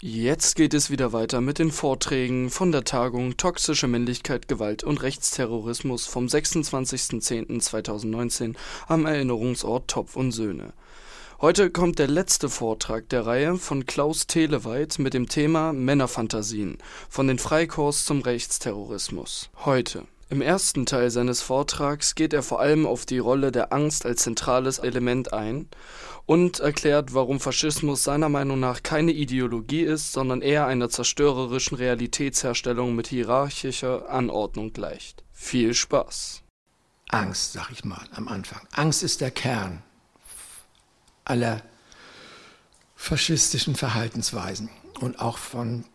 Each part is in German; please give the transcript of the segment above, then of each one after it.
Jetzt geht es wieder weiter mit den Vorträgen von der Tagung Toxische Männlichkeit, Gewalt und Rechtsterrorismus vom 26.10.2019 am Erinnerungsort Topf und Söhne. Heute kommt der letzte Vortrag der Reihe von Klaus Teleweit mit dem Thema Männerfantasien, von den Freikorps zum Rechtsterrorismus. Heute. Im ersten Teil seines Vortrags geht er vor allem auf die Rolle der Angst als zentrales Element ein und erklärt, warum Faschismus seiner Meinung nach keine Ideologie ist, sondern eher einer zerstörerischen Realitätsherstellung mit hierarchischer Anordnung gleicht. Viel Spaß! Angst, sag ich mal, am Anfang. Angst ist der Kern aller faschistischen Verhaltensweisen und auch von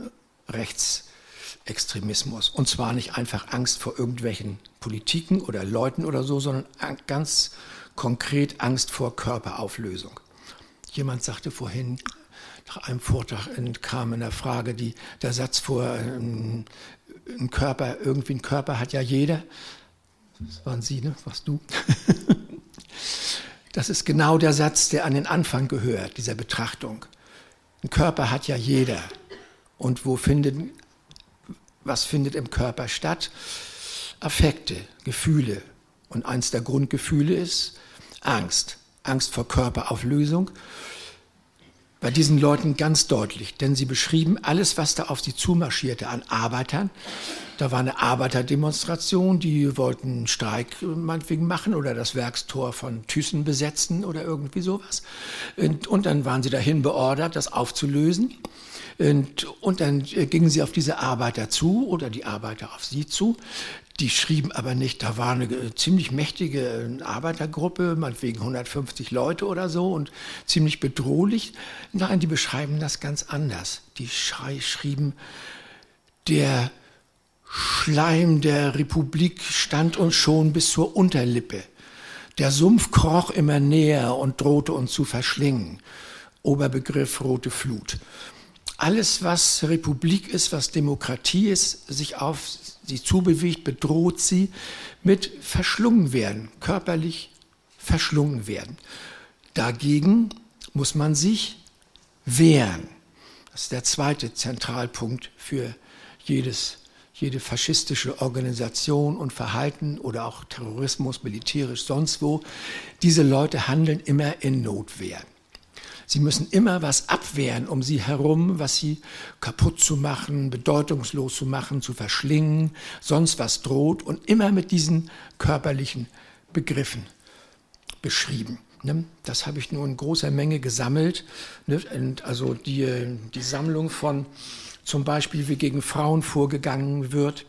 Rechtsextremismus. Und zwar nicht einfach Angst vor irgendwelchen Politiken oder Leuten oder so, sondern ganz konkret Angst vor Körperauflösung. Jemand sagte vorhin, nach einem Vortrag kam in der Frage der Satz vor, ein Körper hat ja jeder. Das waren Sie, ne? Warst du? Das ist genau der Satz, der an den Anfang gehört, dieser Betrachtung. Ein Körper hat ja jeder. Und was findet im Körper statt? Affekte, Gefühle. Und eins der Grundgefühle ist Angst. Angst vor Körperauflösung. Bei diesen Leuten ganz deutlich, denn sie beschrieben alles, was da auf sie zumarschierte an Arbeitern. Da war eine Arbeiterdemonstration, die wollten einen Streik meinetwegen machen oder das Werkstor von Thyssen besetzen oder irgendwie sowas. Und dann waren sie dahin beordert, das aufzulösen. Und dann gingen sie auf diese Arbeiter zu oder die Arbeiter auf sie zu. Die schrieben aber nicht, da war eine ziemlich mächtige Arbeitergruppe, meinetwegen 150 Leute oder so und ziemlich bedrohlich. Nein, die beschreiben das ganz anders. Die schrieben, der Schleim der Republik stand uns schon bis zur Unterlippe. Der Sumpf kroch immer näher und drohte uns zu verschlingen. Oberbegriff rote Flut. Alles, was Republik ist, was Demokratie ist, sich auf sie zubewegt, bedroht sie mit verschlungen werden, körperlich verschlungen werden. Dagegen muss man sich wehren. Das ist der zweite Zentralpunkt für jede faschistische Organisation und Verhalten oder auch Terrorismus, militärisch, sonst wo. Diese Leute handeln immer in Notwehr. Sie müssen immer was abwehren um sie herum, was sie kaputt zu machen, bedeutungslos zu machen, zu verschlingen, sonst was droht und immer mit diesen körperlichen Begriffen beschrieben. Das habe ich nur in großer Menge gesammelt. Also die Sammlung von zum Beispiel, wie gegen Frauen vorgegangen wird.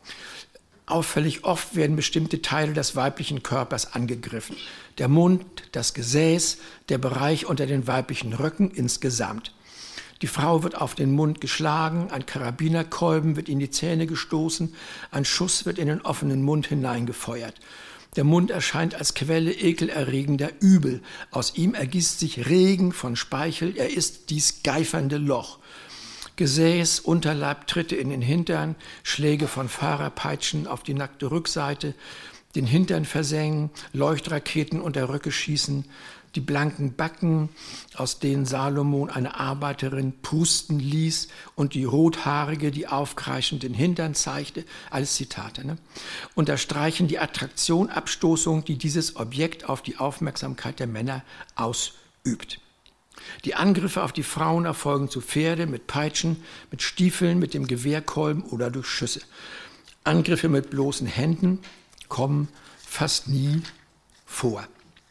Auffällig oft werden bestimmte Teile des weiblichen Körpers angegriffen. Der Mund, das Gesäß, der Bereich unter den weiblichen Röcken insgesamt. Die Frau wird auf den Mund geschlagen, ein Karabinerkolben wird in die Zähne gestoßen, ein Schuss wird in den offenen Mund hineingefeuert. Der Mund erscheint als Quelle ekelerregender Übel. Aus ihm ergießt sich Regen von Speichel, er ist dies geifernde Loch. Gesäß, Unterleib, Tritte in den Hintern, Schläge von Fahrerpeitschen auf die nackte Rückseite, den Hintern versengen, Leuchtraketen unter Röcke schießen, die blanken Backen, aus denen Salomon eine Arbeiterin pusten ließ und die Rothaarige, die aufkreischend den Hintern zeigte, alles Zitate, ne? Unterstreichen die Attraktion, Abstoßung, die dieses Objekt auf die Aufmerksamkeit der Männer ausübt. Die Angriffe auf die Frauen erfolgen zu Pferde, mit Peitschen, mit Stiefeln, mit dem Gewehrkolben oder durch Schüsse. Angriffe mit bloßen Händen kommen fast nie vor.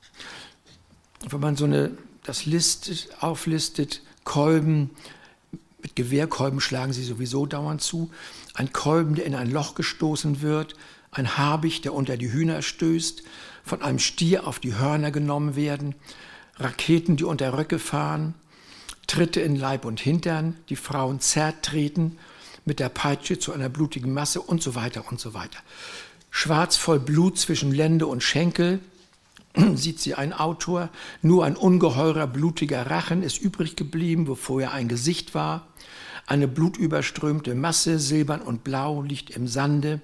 Wenn man das auflistet, Kolben, mit Gewehrkolben schlagen sie sowieso dauernd zu, ein Kolben, der in ein Loch gestoßen wird, ein Habicht, der unter die Hühner stößt, von einem Stier auf die Hörner genommen werden, Raketen, die unter Röcke fahren, Tritte in Leib und Hintern, die Frauen zertreten mit der Peitsche zu einer blutigen Masse und so weiter und so weiter. Schwarz voll Blut zwischen Lende und Schenkel, sieht sie ein Autor, nur ein ungeheurer blutiger Rachen ist übrig geblieben, wo vorher ein Gesicht war. Eine blutüberströmte Masse, silbern und blau, liegt im Sande.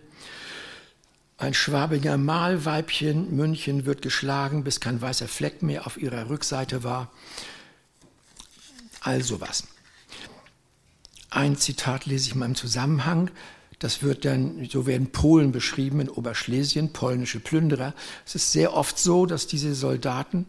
Ein schwabiger Mahlweibchen, München, wird geschlagen, bis kein weißer Fleck mehr auf ihrer Rückseite war. All sowas. Ein Zitat lese ich mal im Zusammenhang. Das wird dann, so werden Polen beschrieben in Oberschlesien, polnische Plünderer. Es ist sehr oft so, dass diese Soldaten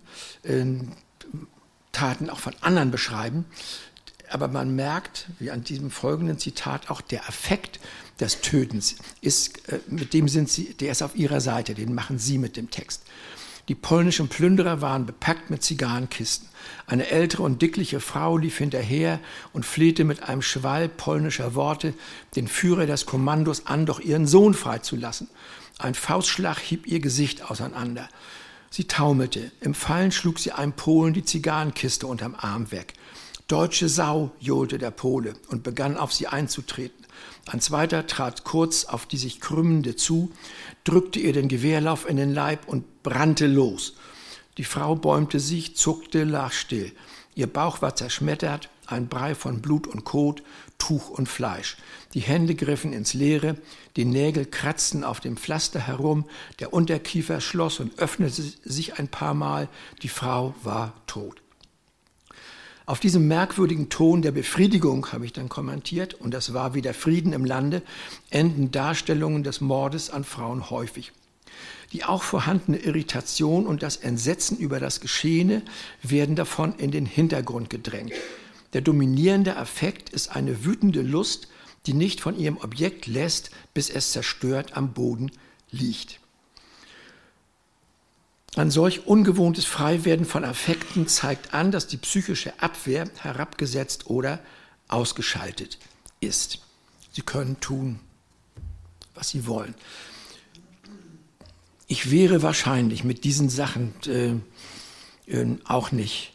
Taten auch von anderen beschreiben. Aber man merkt, wie an diesem folgenden Zitat, auch der Affekt des Tötens ist, mit dem sind sie, der ist auf ihrer Seite, den machen sie mit dem Text. Die polnischen Plünderer waren bepackt mit Zigarrenkisten. Eine ältere und dickliche Frau lief hinterher und flehte mit einem Schwall polnischer Worte den Führer des Kommandos an, doch ihren Sohn freizulassen. Ein Faustschlag hieb ihr Gesicht auseinander. Sie taumelte. Im Fallen schlug sie einem Polen die Zigarrenkiste unterm Arm weg. »Deutsche Sau«, johlte der Pole und begann auf sie einzutreten. Ein zweiter trat kurz auf die sich krümmende zu, drückte ihr den Gewehrlauf in den Leib und brannte los. Die Frau bäumte sich, zuckte, lag still. Ihr Bauch war zerschmettert, ein Brei von Blut und Kot, Tuch und Fleisch. Die Hände griffen ins Leere, die Nägel kratzten auf dem Pflaster herum, der Unterkiefer schloss und öffnete sich ein paar Mal, die Frau war tot. Auf diesem merkwürdigen Ton der Befriedigung, habe ich dann kommentiert, und das war wieder Frieden im Lande, enden Darstellungen des Mordes an Frauen häufig. Die auch vorhandene Irritation und das Entsetzen über das Geschehene werden davon in den Hintergrund gedrängt. Der dominierende Affekt ist eine wütende Lust, die nicht von ihrem Objekt lässt, bis es zerstört am Boden liegt. Ein solch ungewohntes Freiwerden von Affekten zeigt an, dass die psychische Abwehr herabgesetzt oder ausgeschaltet ist. Sie können tun, was sie wollen. Ich wäre wahrscheinlich mit diesen Sachen auch nicht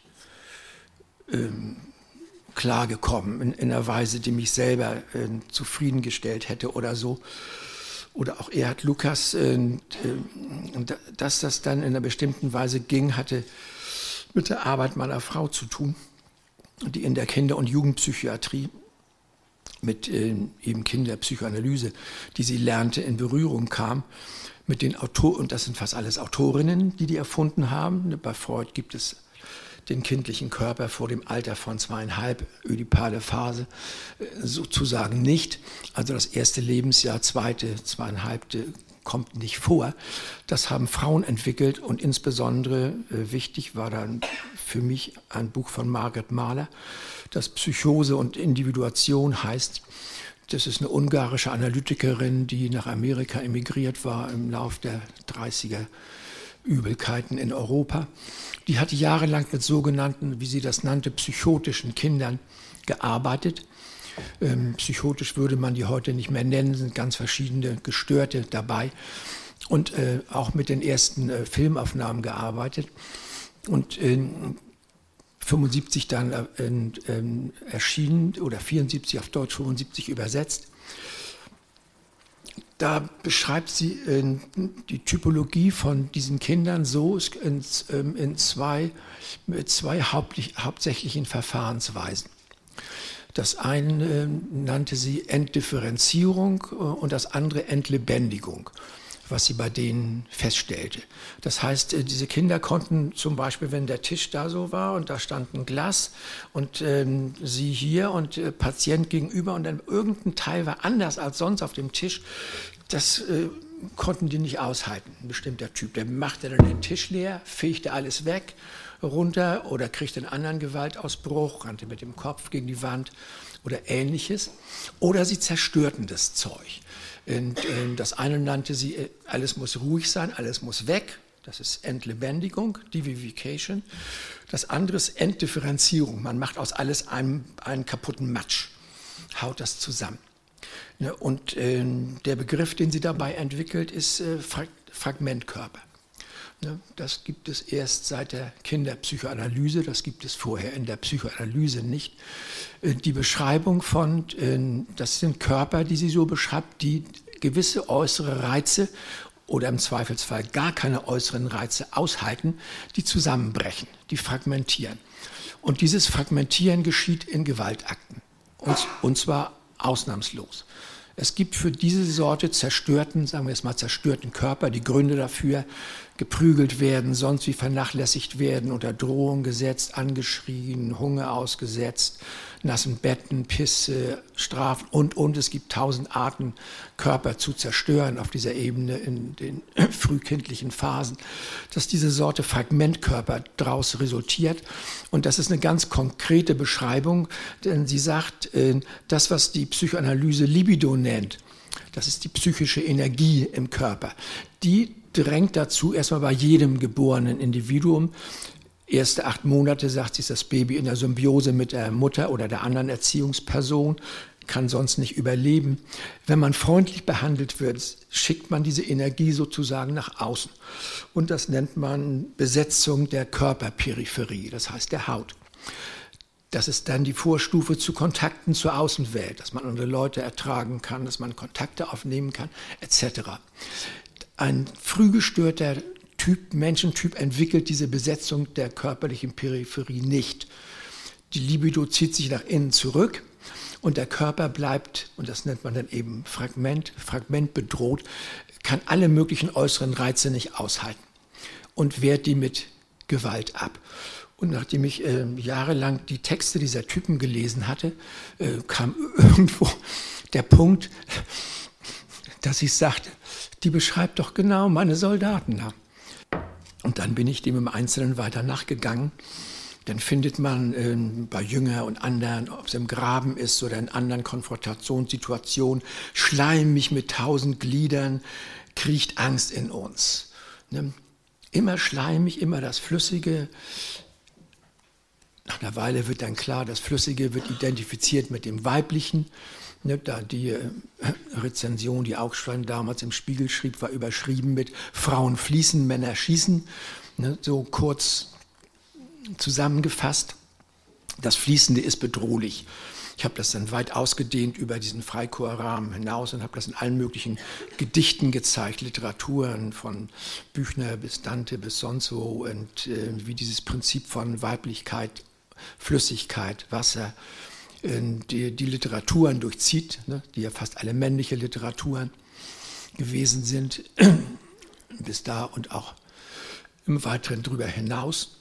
klargekommen, in einer Weise, die mich selber zufriedengestellt hätte oder so. Oder auch Erhard Lukas, dass das dann in einer bestimmten Weise ging, hatte mit der Arbeit meiner Frau zu tun, die in der Kinder- und Jugendpsychiatrie mit eben Kinderpsychoanalyse, die sie lernte, in Berührung kam mit den Autoren, und das sind fast alles Autorinnen, die erfunden haben. Bei Freud gibt es den kindlichen Körper vor dem Alter von 2,5, ödipale Phase, sozusagen nicht. Also das erste Lebensjahr, zweite, 2,5 kommt nicht vor. Das haben Frauen entwickelt und insbesondere wichtig war dann für mich ein Buch von Margaret Mahler, das Psychose und Individuation heißt. Das ist eine ungarische Analytikerin, die nach Amerika emigriert war im Lauf der 30er Übelkeiten in Europa. Die hatte jahrelang mit sogenannten, wie sie das nannte, psychotischen Kindern gearbeitet. Psychotisch würde man die heute nicht mehr nennen, sind ganz verschiedene Gestörte dabei. Und auch mit den ersten Filmaufnahmen gearbeitet. Und 75 dann erschienen, oder 74 auf Deutsch, 75 übersetzt. Da beschreibt sie die Typologie von diesen Kindern so mit zwei hauptsächlichen Verfahrensweisen. Das eine nannte sie Entdifferenzierung und das andere Entlebendigung, was sie bei denen feststellte. Das heißt, diese Kinder konnten zum Beispiel, wenn der Tisch da so war und da stand ein Glas und sie hier und Patient gegenüber und dann irgendein Teil war anders als sonst auf dem Tisch, das konnten die nicht aushalten. Ein bestimmter Typ, der machte dann den Tisch leer, fegte alles weg, runter oder kriegte einen anderen Gewaltausbruch, rannte mit dem Kopf gegen die Wand oder Ähnliches. Oder sie zerstörten das Zeug. Und das eine nannte sie, alles muss ruhig sein, alles muss weg. Das ist Entlebendigung, Devivification. Das andere ist Entdifferenzierung. Man macht aus alles einen kaputten Matsch, haut das zusammen. Und der Begriff, den sie dabei entwickelt, ist Fragmentkörper. Das gibt es erst seit der Kinderpsychoanalyse, das gibt es vorher in der Psychoanalyse nicht. Die Beschreibung von, das sind Körper, die sie so beschreibt, die gewisse äußere Reize oder im Zweifelsfall gar keine äußeren Reize aushalten, die zusammenbrechen, die fragmentieren. Und dieses Fragmentieren geschieht in Gewaltakten, und zwar ausnahmslos. Es gibt für diese Sorte zerstörten, sagen wir es mal, zerstörten Körper, die Gründe dafür geprügelt werden, sonst wie vernachlässigt werden, unter Drohung gesetzt, angeschrien, Hunger ausgesetzt, nassen Betten, Pisse, Strafen und. Es gibt 1000 Arten, Körper zu zerstören auf dieser Ebene in den frühkindlichen Phasen. Dass diese Sorte Fragmentkörper daraus resultiert. Und das ist eine ganz konkrete Beschreibung, denn sie sagt, das, was die Psychoanalyse Libido nennt, das ist die psychische Energie im Körper, die drängt dazu, erstmal bei jedem geborenen Individuum. Erste 8 Monate, sagt sie, ist das Baby in der Symbiose mit der Mutter oder der anderen Erziehungsperson, kann sonst nicht überleben. Wenn man freundlich behandelt wird, schickt man diese Energie sozusagen nach außen. Und das nennt man Besetzung der Körperperipherie, das heißt der Haut. Das ist dann die Vorstufe zu Kontakten zur Außenwelt, dass man andere Leute ertragen kann, dass man Kontakte aufnehmen kann, etc. Ein früh gestörter Menschentyp entwickelt diese Besetzung der körperlichen Peripherie nicht. Die Libido zieht sich nach innen zurück und der Körper bleibt, und das nennt man dann eben fragmentbedroht, kann alle möglichen äußeren Reize nicht aushalten und wehrt die mit Gewalt ab. Und nachdem ich jahrelang die Texte dieser Typen gelesen hatte, kam irgendwo der Punkt, dass ich sagte, die beschreibt doch genau meine Soldaten da. Und dann bin ich dem im Einzelnen weiter nachgegangen. Dann findet man bei Jünger und anderen, ob es im Graben ist oder in anderen Konfrontationssituationen, schleimig mit 1000 Gliedern, kriecht Angst in uns. Ne? Immer schleimig, immer das Flüssige. Nach einer Weile wird dann klar, das Flüssige wird identifiziert mit dem Weiblichen. Ne, da die Rezension, die Augstein damals im Spiegel schrieb, war überschrieben mit Frauen fließen, Männer schießen. Ne, so kurz zusammengefasst. Das Fließende ist bedrohlich. Ich habe das dann weit ausgedehnt über diesen Freikorpsrahmen hinaus und habe das in allen möglichen Gedichten gezeigt, Literaturen von Büchner bis Dante bis sonst wo und wie dieses Prinzip von Weiblichkeit, Flüssigkeit, Wasser, die Literaturen durchzieht, ne, die ja fast alle männliche Literaturen gewesen sind, bis da und auch im Weiteren drüber hinaus.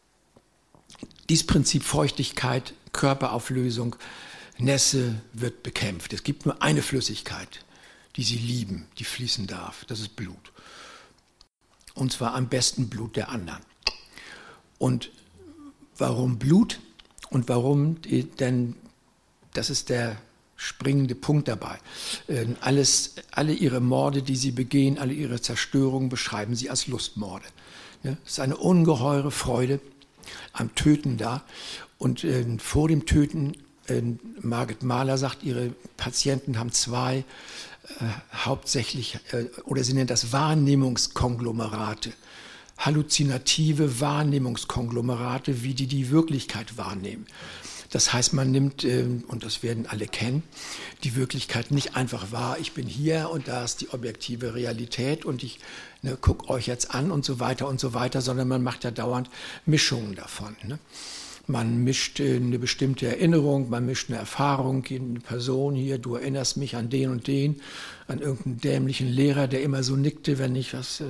Dieses Prinzip Feuchtigkeit, Körperauflösung, Nässe wird bekämpft. Es gibt nur eine Flüssigkeit, die sie lieben, die fließen darf, das ist Blut. Und zwar am besten Blut der anderen. Und warum Blut? Und warum? Denn das ist der springende Punkt dabei. Alle ihre Morde, die sie begehen, alle ihre Zerstörungen beschreiben sie als Lustmorde. Es ist eine ungeheure Freude am Töten da. Und vor dem Töten, Margit Mahler sagt, ihre Patienten haben 2 hauptsächlich, oder sie nennt das Wahrnehmungskonglomerate. Halluzinative Wahrnehmungskonglomerate, wie die Wirklichkeit wahrnehmen. Das heißt, man nimmt, und das werden alle kennen, die Wirklichkeit nicht einfach wahr, ich bin hier und da ist die objektive Realität und ich gucke euch jetzt an und so weiter, sondern man macht ja dauernd Mischungen davon. Ne? Man mischt eine bestimmte Erinnerung, man mischt eine Erfahrung, eine Person hier, du erinnerst mich an den und den, an irgendeinen dämlichen Lehrer, der immer so nickte, wenn ich was,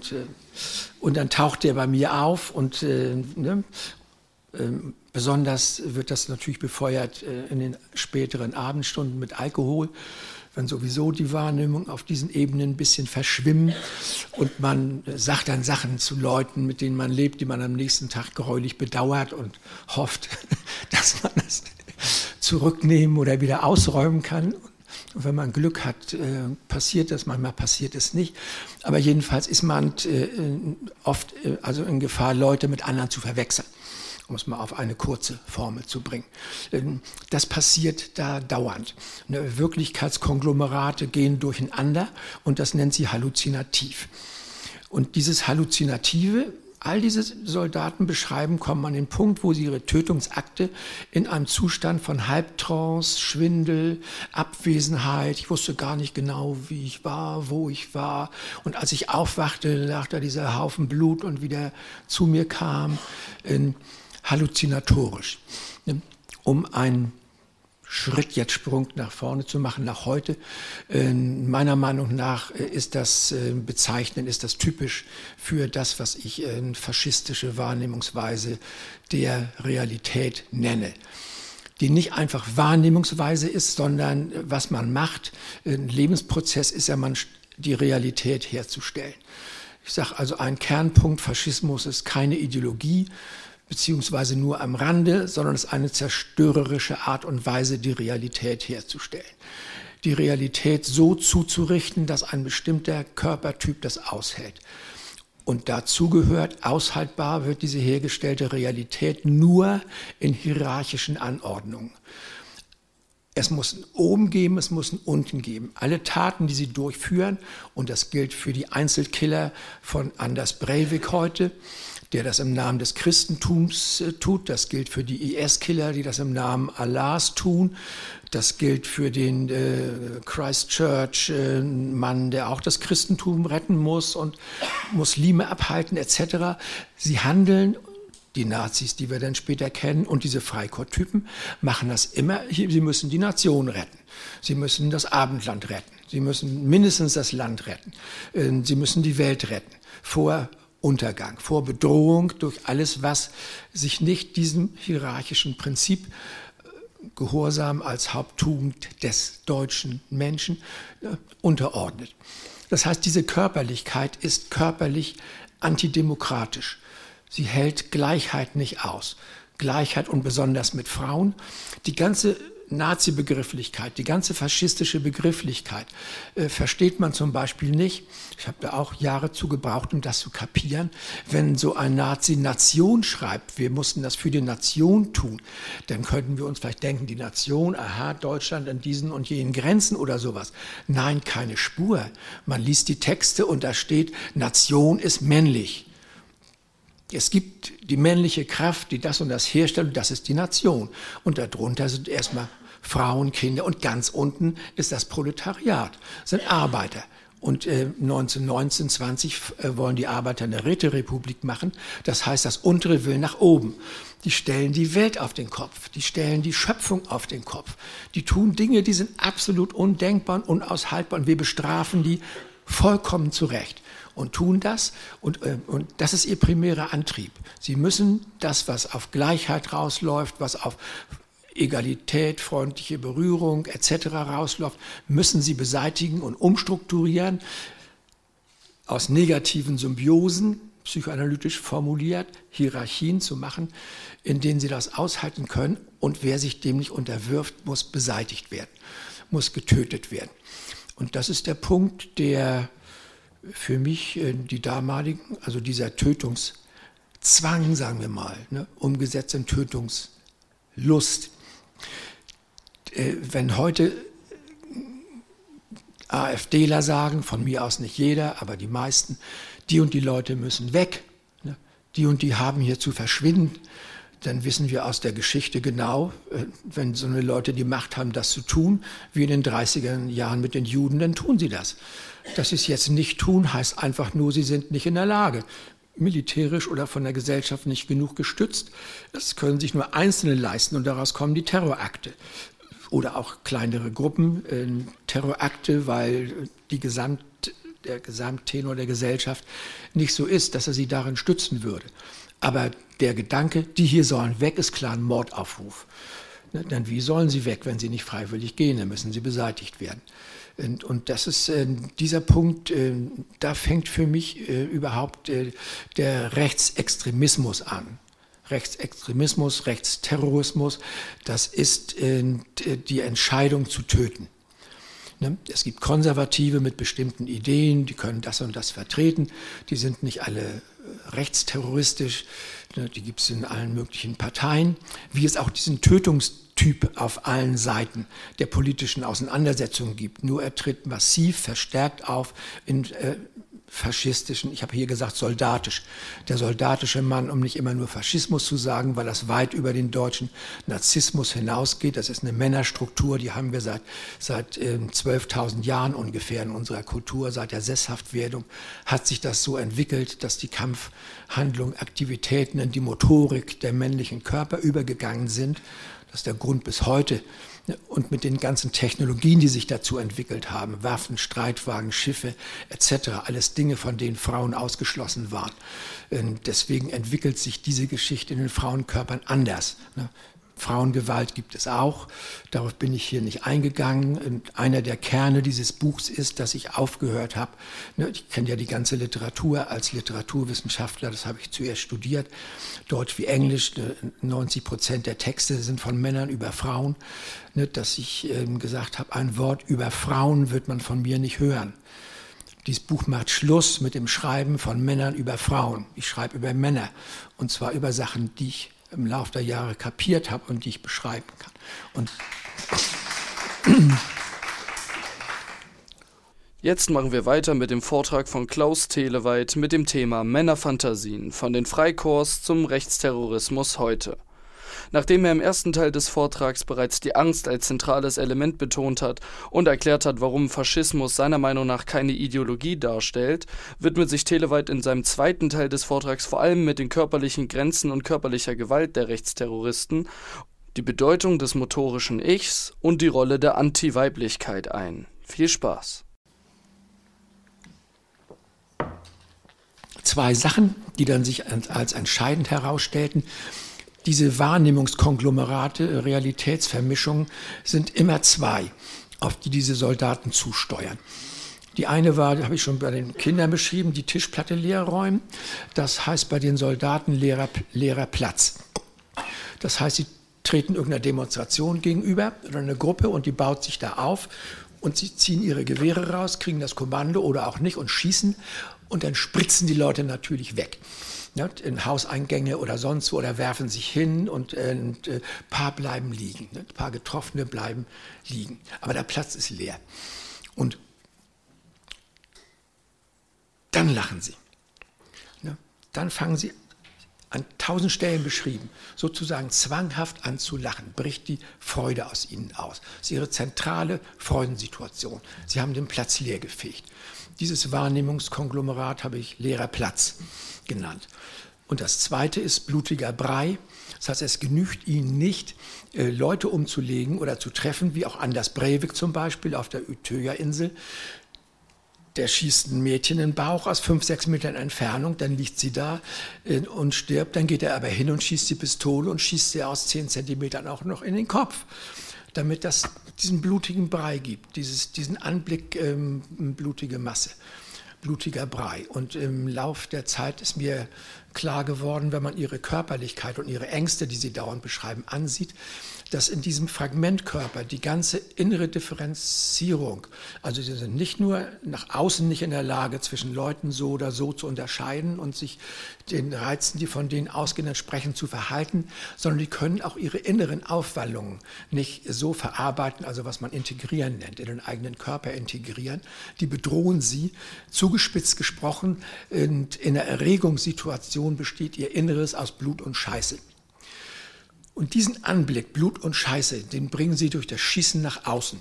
und dann taucht der bei mir auf und besonders wird das natürlich befeuert in den späteren Abendstunden mit Alkohol, wenn sowieso die Wahrnehmung auf diesen Ebenen ein bisschen verschwimmen und man sagt dann Sachen zu Leuten, mit denen man lebt, die man am nächsten Tag gräulich bedauert und hofft, dass man das zurücknehmen oder wieder ausräumen kann. Und wenn man Glück hat, passiert das, manchmal passiert es nicht. Aber jedenfalls ist man oft also in Gefahr, Leute mit anderen zu verwechseln, um es mal auf eine kurze Formel zu bringen. Das passiert da dauernd. Wirklichkeitskonglomerate gehen durcheinander und das nennt sie halluzinativ. Und dieses Halluzinative, all diese Soldaten beschreiben, kommen an den Punkt, wo sie ihre Tötungsakte in einem Zustand von Halbtrance, Schwindel, Abwesenheit, ich wusste gar nicht genau, wie ich war, wo ich war. Und als ich aufwachte, lag da dieser Haufen Blut und wieder zu mir kam, halluzinatorisch. Um ein Schritt, jetzt Sprung nach vorne zu machen, nach heute. Meiner Meinung nach ist das bezeichnend, ist das typisch für das, was ich faschistische Wahrnehmungsweise der Realität nenne. Die nicht einfach Wahrnehmungsweise ist, sondern was man macht. Ein Lebensprozess ist ja, die Realität herzustellen. Ich sage also, ein Kernpunkt Faschismus ist keine Ideologie, beziehungsweise nur am Rande, sondern es ist eine zerstörerische Art und Weise, die Realität herzustellen. Die Realität so zuzurichten, dass ein bestimmter Körpertyp das aushält. Und dazu gehört, aushaltbar wird diese hergestellte Realität nur in hierarchischen Anordnungen. Es muss ein Oben geben, es muss ein Unten geben. Alle Taten, die sie durchführen, und das gilt für die Einzelkiller von Anders Breivik heute, der das im Namen des Christentums tut. Das gilt für die IS-Killer, die das im Namen Allahs tun. Das gilt für den Christchurch-Mann, der auch das Christentum retten muss und Muslime abhalten etc. Sie handeln, die Nazis, die wir dann später kennen, und diese Freikorpstypen machen das immer. Sie müssen die Nation retten. Sie müssen das Abendland retten. Sie müssen mindestens das Land retten. Sie müssen die Welt retten. Vor Untergang, vor Bedrohung durch alles, was sich nicht diesem hierarchischen Prinzip Gehorsam als Haupttugend des deutschen Menschen unterordnet. Das heißt, diese Körperlichkeit ist körperlich antidemokratisch. Sie hält Gleichheit nicht aus. Gleichheit und besonders mit Frauen. Die ganze Nazi-Begrifflichkeit, die ganze faschistische Begrifflichkeit versteht man zum Beispiel nicht. Ich habe da auch Jahre zu gebraucht, um das zu kapieren. Wenn so ein Nazi Nation schreibt, wir mussten das für die Nation tun, dann könnten wir uns vielleicht denken, die Nation, aha, Deutschland an diesen und jenen Grenzen oder sowas. Nein, keine Spur. Man liest die Texte und da steht, Nation ist männlich. Es gibt die männliche Kraft, die das und das herstellt, und das ist die Nation. Und darunter sind erstmal Frauen, Kinder, und ganz unten ist das Proletariat, sind Arbeiter. Und 1919, 20 wollen die Arbeiter eine Räterepublik machen. Das heißt, das Untere will nach oben. Die stellen die Welt auf den Kopf, die stellen die Schöpfung auf den Kopf. Die tun Dinge, die sind absolut undenkbar und unaushaltbar, und wir bestrafen die vollkommen zu Recht. Und tun das, und das ist ihr primärer Antrieb. Sie müssen das, was auf Gleichheit rausläuft, was auf Egalität, freundliche Berührung etc. rausläuft, müssen sie beseitigen und umstrukturieren, aus negativen Symbiosen, psychoanalytisch formuliert, Hierarchien zu machen, in denen sie das aushalten können, und wer sich dem nicht unterwirft, muss beseitigt werden, muss getötet werden. Und das ist der Punkt, der für mich die damaligen, also dieser Tötungszwang, sagen wir mal, umgesetzt in Tötungslust. Wenn heute AfDler sagen, von mir aus nicht jeder, aber die meisten, die und die Leute müssen weg, die und die haben hier zu verschwinden, dann wissen wir aus der Geschichte genau, wenn so eine Leute die Macht haben, das zu tun, wie in den 30er Jahren mit den Juden, dann tun sie das. Dass sie es jetzt nicht tun, heißt einfach nur, sie sind nicht in der Lage, militärisch oder von der Gesellschaft nicht genug gestützt. Das können sich nur Einzelne leisten, und daraus kommen die Terrorakte. Oder auch kleinere Gruppen, Terrorakte, weil der Gesamttenor der Gesellschaft nicht so ist, dass er sie darin stützen würde. Aber der Gedanke, die hier sollen weg, ist klar ein Mordaufruf. Denn wie sollen sie weg, wenn sie nicht freiwillig gehen? Dann müssen sie beseitigt werden. Und das ist dieser Punkt, da fängt für mich überhaupt der Rechtsextremismus an. Rechtsextremismus, Rechtsterrorismus, das ist die Entscheidung zu töten. Es gibt Konservative mit bestimmten Ideen, die können das und das vertreten, die sind nicht alle rechtsterroristisch, die gibt es in allen möglichen Parteien, wie es auch diesen Tötungstyp auf allen Seiten der politischen Auseinandersetzungen gibt. Nur er tritt massiv verstärkt auf in faschistischen, ich habe hier gesagt soldatisch, der soldatische Mann, um nicht immer nur Faschismus zu sagen, weil das weit über den deutschen Nazismus hinausgeht. Das ist eine Männerstruktur, die haben wir seit 12.000 Jahren ungefähr in unserer Kultur. Seit der Sesshaftwerdung hat sich das so entwickelt, dass die Kampfhandlungen, Aktivitäten in die Motorik der männlichen Körper übergegangen sind. Das ist der Grund bis heute, und mit den ganzen Technologien, die sich dazu entwickelt haben, Waffen, Streitwagen, Schiffe etc., alles Dinge, von denen Frauen ausgeschlossen waren. Deswegen entwickelt sich diese Geschichte in den Frauenkörpern anders. Frauengewalt gibt es auch, darauf bin ich hier nicht eingegangen. Und einer der Kerne dieses Buchs ist, dass ich aufgehört habe, ich kenne ja die ganze Literatur als Literaturwissenschaftler, das habe ich zuerst studiert, Deutsch wie Englisch, 90% der Texte sind von Männern über Frauen, dass ich gesagt habe, ein Wort über Frauen wird man von mir nicht hören. Dieses Buch macht Schluss mit dem Schreiben von Männern über Frauen. Ich schreibe über Männer, und zwar über Sachen, die ich im Laufe der Jahre kapiert habe und die ich beschreiben kann. Und jetzt machen wir weiter mit dem Vortrag von Klaus Teleweit mit dem Thema Männerfantasien von den Freikorps zum Rechtsterrorismus heute. Nachdem er im ersten Teil des Vortrags bereits die Angst als zentrales Element betont hat und erklärt hat, warum Faschismus seiner Meinung nach keine Ideologie darstellt, widmet sich Teleweit in seinem zweiten Teil des Vortrags vor allem mit den körperlichen Grenzen und körperlicher Gewalt der Rechtsterroristen, die Bedeutung des motorischen Ichs und die Rolle der Anti-Weiblichkeit ein. Viel Spaß! Zwei Sachen, die dann sich als entscheidend herausstellten. Diese Wahrnehmungskonglomerate, Realitätsvermischungen sind immer zwei, auf die diese Soldaten zusteuern. Die eine war, habe ich schon bei den Kindern beschrieben, die Tischplatte leer räumen. Das heißt bei den Soldaten leerer Platz. Das heißt, sie treten irgendeiner Demonstration gegenüber oder eine Gruppe und die baut sich da auf und sie ziehen ihre Gewehre raus, kriegen das Kommando oder auch nicht und schießen und dann spritzen die Leute natürlich weg. In Hauseingänge oder sonst wo oder werfen sich hin und ein paar bleiben liegen. Ein paar Getroffene bleiben liegen. Aber der Platz ist leer. Und dann lachen sie. Dann fangen sie an 1000 Stellen beschrieben, sozusagen zwanghaft an zu lachen, bricht die Freude aus ihnen aus. Das ist ihre zentrale Freudensituation. Sie haben den Platz leergefegt. Dieses Wahrnehmungskonglomerat habe ich leerer Platz genannt. Und das zweite ist blutiger Brei. Das heißt, es genügt ihnen nicht, Leute umzulegen oder zu treffen, wie auch Anders Breivik zum Beispiel auf der Utøya-Insel. Der schießt ein Mädchen in den Bauch aus 5-6 Metern Entfernung, dann liegt sie da und stirbt. Dann geht er aber hin und schießt die Pistole und schießt sie aus 10 Zentimetern auch noch in den Kopf, damit das diesen blutigen Brei gibt, diesen Anblick blutige Masse, blutiger Brei. Und im Lauf der Zeit ist mir klar geworden, wenn man ihre Körperlichkeit und ihre Ängste, die sie dauernd beschreiben, ansieht, dass in diesem Fragmentkörper die ganze innere Differenzierung, also sie sind nicht nur nach außen nicht in der Lage, zwischen Leuten so oder so zu unterscheiden und sich den Reizen, die von denen ausgehen, entsprechend zu verhalten, sondern die können auch ihre inneren Aufwallungen nicht so verarbeiten, also was man integrieren nennt, in den eigenen Körper integrieren. Die bedrohen sie, zugespitzt gesprochen, und in der Erregungssituation besteht ihr Inneres aus Blut und Scheiße. Und diesen Anblick, Blut und Scheiße, den bringen sie durch das Schießen nach außen.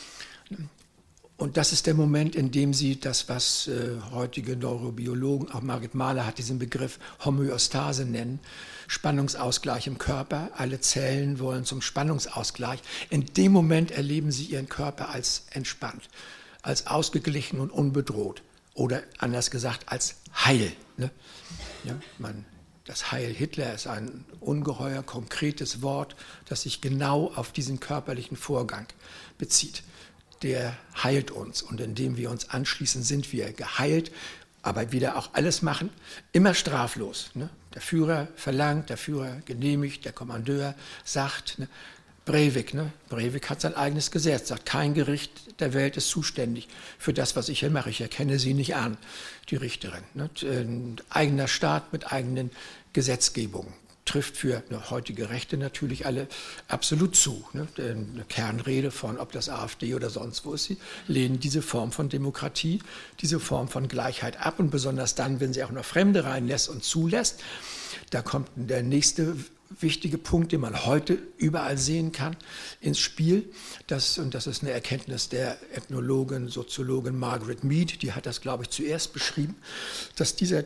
Und das ist der Moment, in dem sie das, was heutige Neurobiologen, auch Margit Mahler hat diesen Begriff Homöostase nennen, Spannungsausgleich im Körper. Alle Zellen wollen zum Spannungsausgleich. In dem Moment erleben sie ihren Körper als entspannt, als ausgeglichen und unbedroht. Oder anders gesagt, als heil. Ja, das Heil Hitler ist ein ungeheuer konkretes Wort, das sich genau auf diesen körperlichen Vorgang bezieht. Der heilt uns und indem wir uns anschließen, sind wir geheilt, aber wieder auch alles machen, immer straflos. Der Führer verlangt, der Führer genehmigt, der Kommandeur sagt, Breivik hat sein eigenes Gesetz, sagt, kein Gericht der Welt ist zuständig für das, was ich hier mache. Ich erkenne sie nicht an, die Richterin. Ein eigener Staat mit eigenen Gesetzgebungen trifft für heutige Rechte natürlich alle absolut zu. Eine Kernrede von, ob das AfD oder sonst wo ist, sie lehnen diese Form von Demokratie, diese Form von Gleichheit ab und besonders dann, wenn sie auch noch Fremde reinlässt und zulässt. Da kommt der nächste wichtige Punkt, den man heute überall sehen kann, ins Spiel. Und das ist eine Erkenntnis der Ethnologin, Soziologin Margaret Mead, die hat das, glaube ich, zuerst beschrieben, dass dieser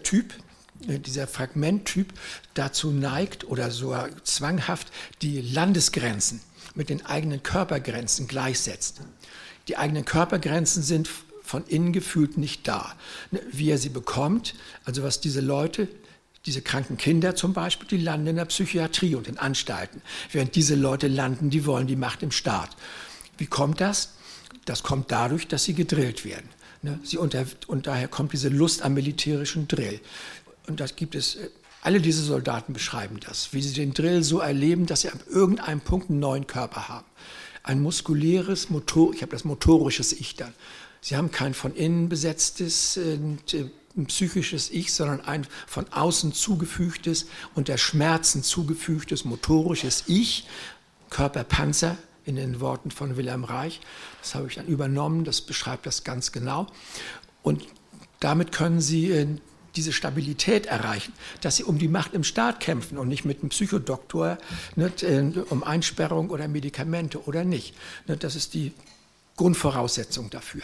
Fragmenttyp dazu neigt oder so zwanghaft die Landesgrenzen mit den eigenen Körpergrenzen gleichsetzt. Die eigenen Körpergrenzen sind von innen gefühlt nicht da. Wie er sie bekommt, also was diese Leute, diese kranken Kinder zum Beispiel, die landen in der Psychiatrie und in Anstalten. Während diese Leute landen, die wollen die Macht im Staat. Wie kommt das? Das kommt dadurch, dass sie gedrillt werden. Und daher kommt diese Lust am militärischen Drill. Und das gibt es, alle diese Soldaten beschreiben das, wie sie den Drill so erleben, dass sie an irgendeinem Punkt einen neuen Körper haben. Ein muskuläres, ich habe das motorisches Ich dann. Sie haben kein von innen besetztes, ein psychisches Ich, sondern ein von außen zugefügtes, unter Schmerzen zugefügtes, motorisches Ich, Körperpanzer, in den Worten von Wilhelm Reich. Das habe ich dann übernommen, das beschreibt das ganz genau. Und damit können Sie diese Stabilität erreichen, dass Sie um die Macht im Staat kämpfen und nicht mit einem Psychodoktor um Einsperrung oder Medikamente oder nicht. Das ist die Grundvoraussetzung dafür.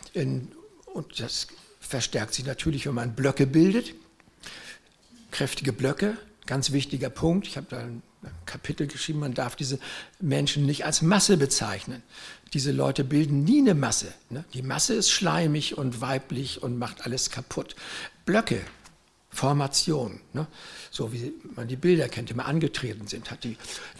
Und das verstärkt sich natürlich, wenn man Blöcke bildet, kräftige Blöcke, ganz wichtiger Punkt. Ich habe da ein Kapitel geschrieben, man darf diese Menschen nicht als Masse bezeichnen. Diese Leute bilden nie eine Masse. Die Masse ist schleimig und weiblich und macht alles kaputt. Blöcke, Formation, so wie man die Bilder kennt, die mal angetreten sind, hat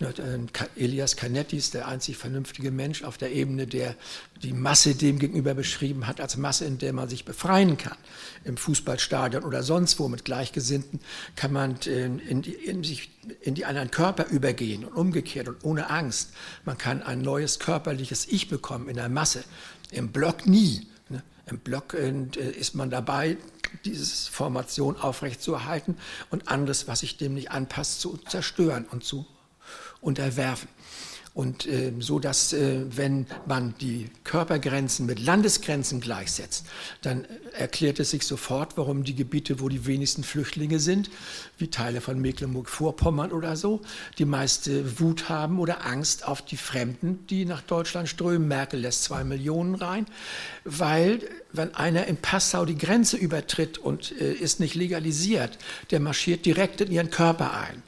Elias Canetti, der einzig vernünftige Mensch auf der Ebene, der die Masse dem gegenüber beschrieben hat, als Masse, in der man sich befreien kann. Im Fußballstadion oder sonst wo mit Gleichgesinnten kann man in die anderen Körper übergehen und umgekehrt und ohne Angst. Man kann ein neues körperliches Ich bekommen in der Masse. Im Block nie. Im Block ist man dabei, diese Formation aufrechtzuerhalten und anderes, was sich dem nicht anpasst, zu zerstören und zu unterwerfen. Und so, dass wenn man die Körpergrenzen mit Landesgrenzen gleichsetzt, dann erklärt es sich sofort, warum die Gebiete, wo die wenigsten Flüchtlinge sind, wie Teile von Mecklenburg-Vorpommern oder so, die meiste Wut haben oder Angst auf die Fremden, die nach Deutschland strömen. Merkel lässt 2 Millionen rein, weil wenn einer in Passau die Grenze übertritt und ist nicht legalisiert, der marschiert direkt in ihren Körper ein.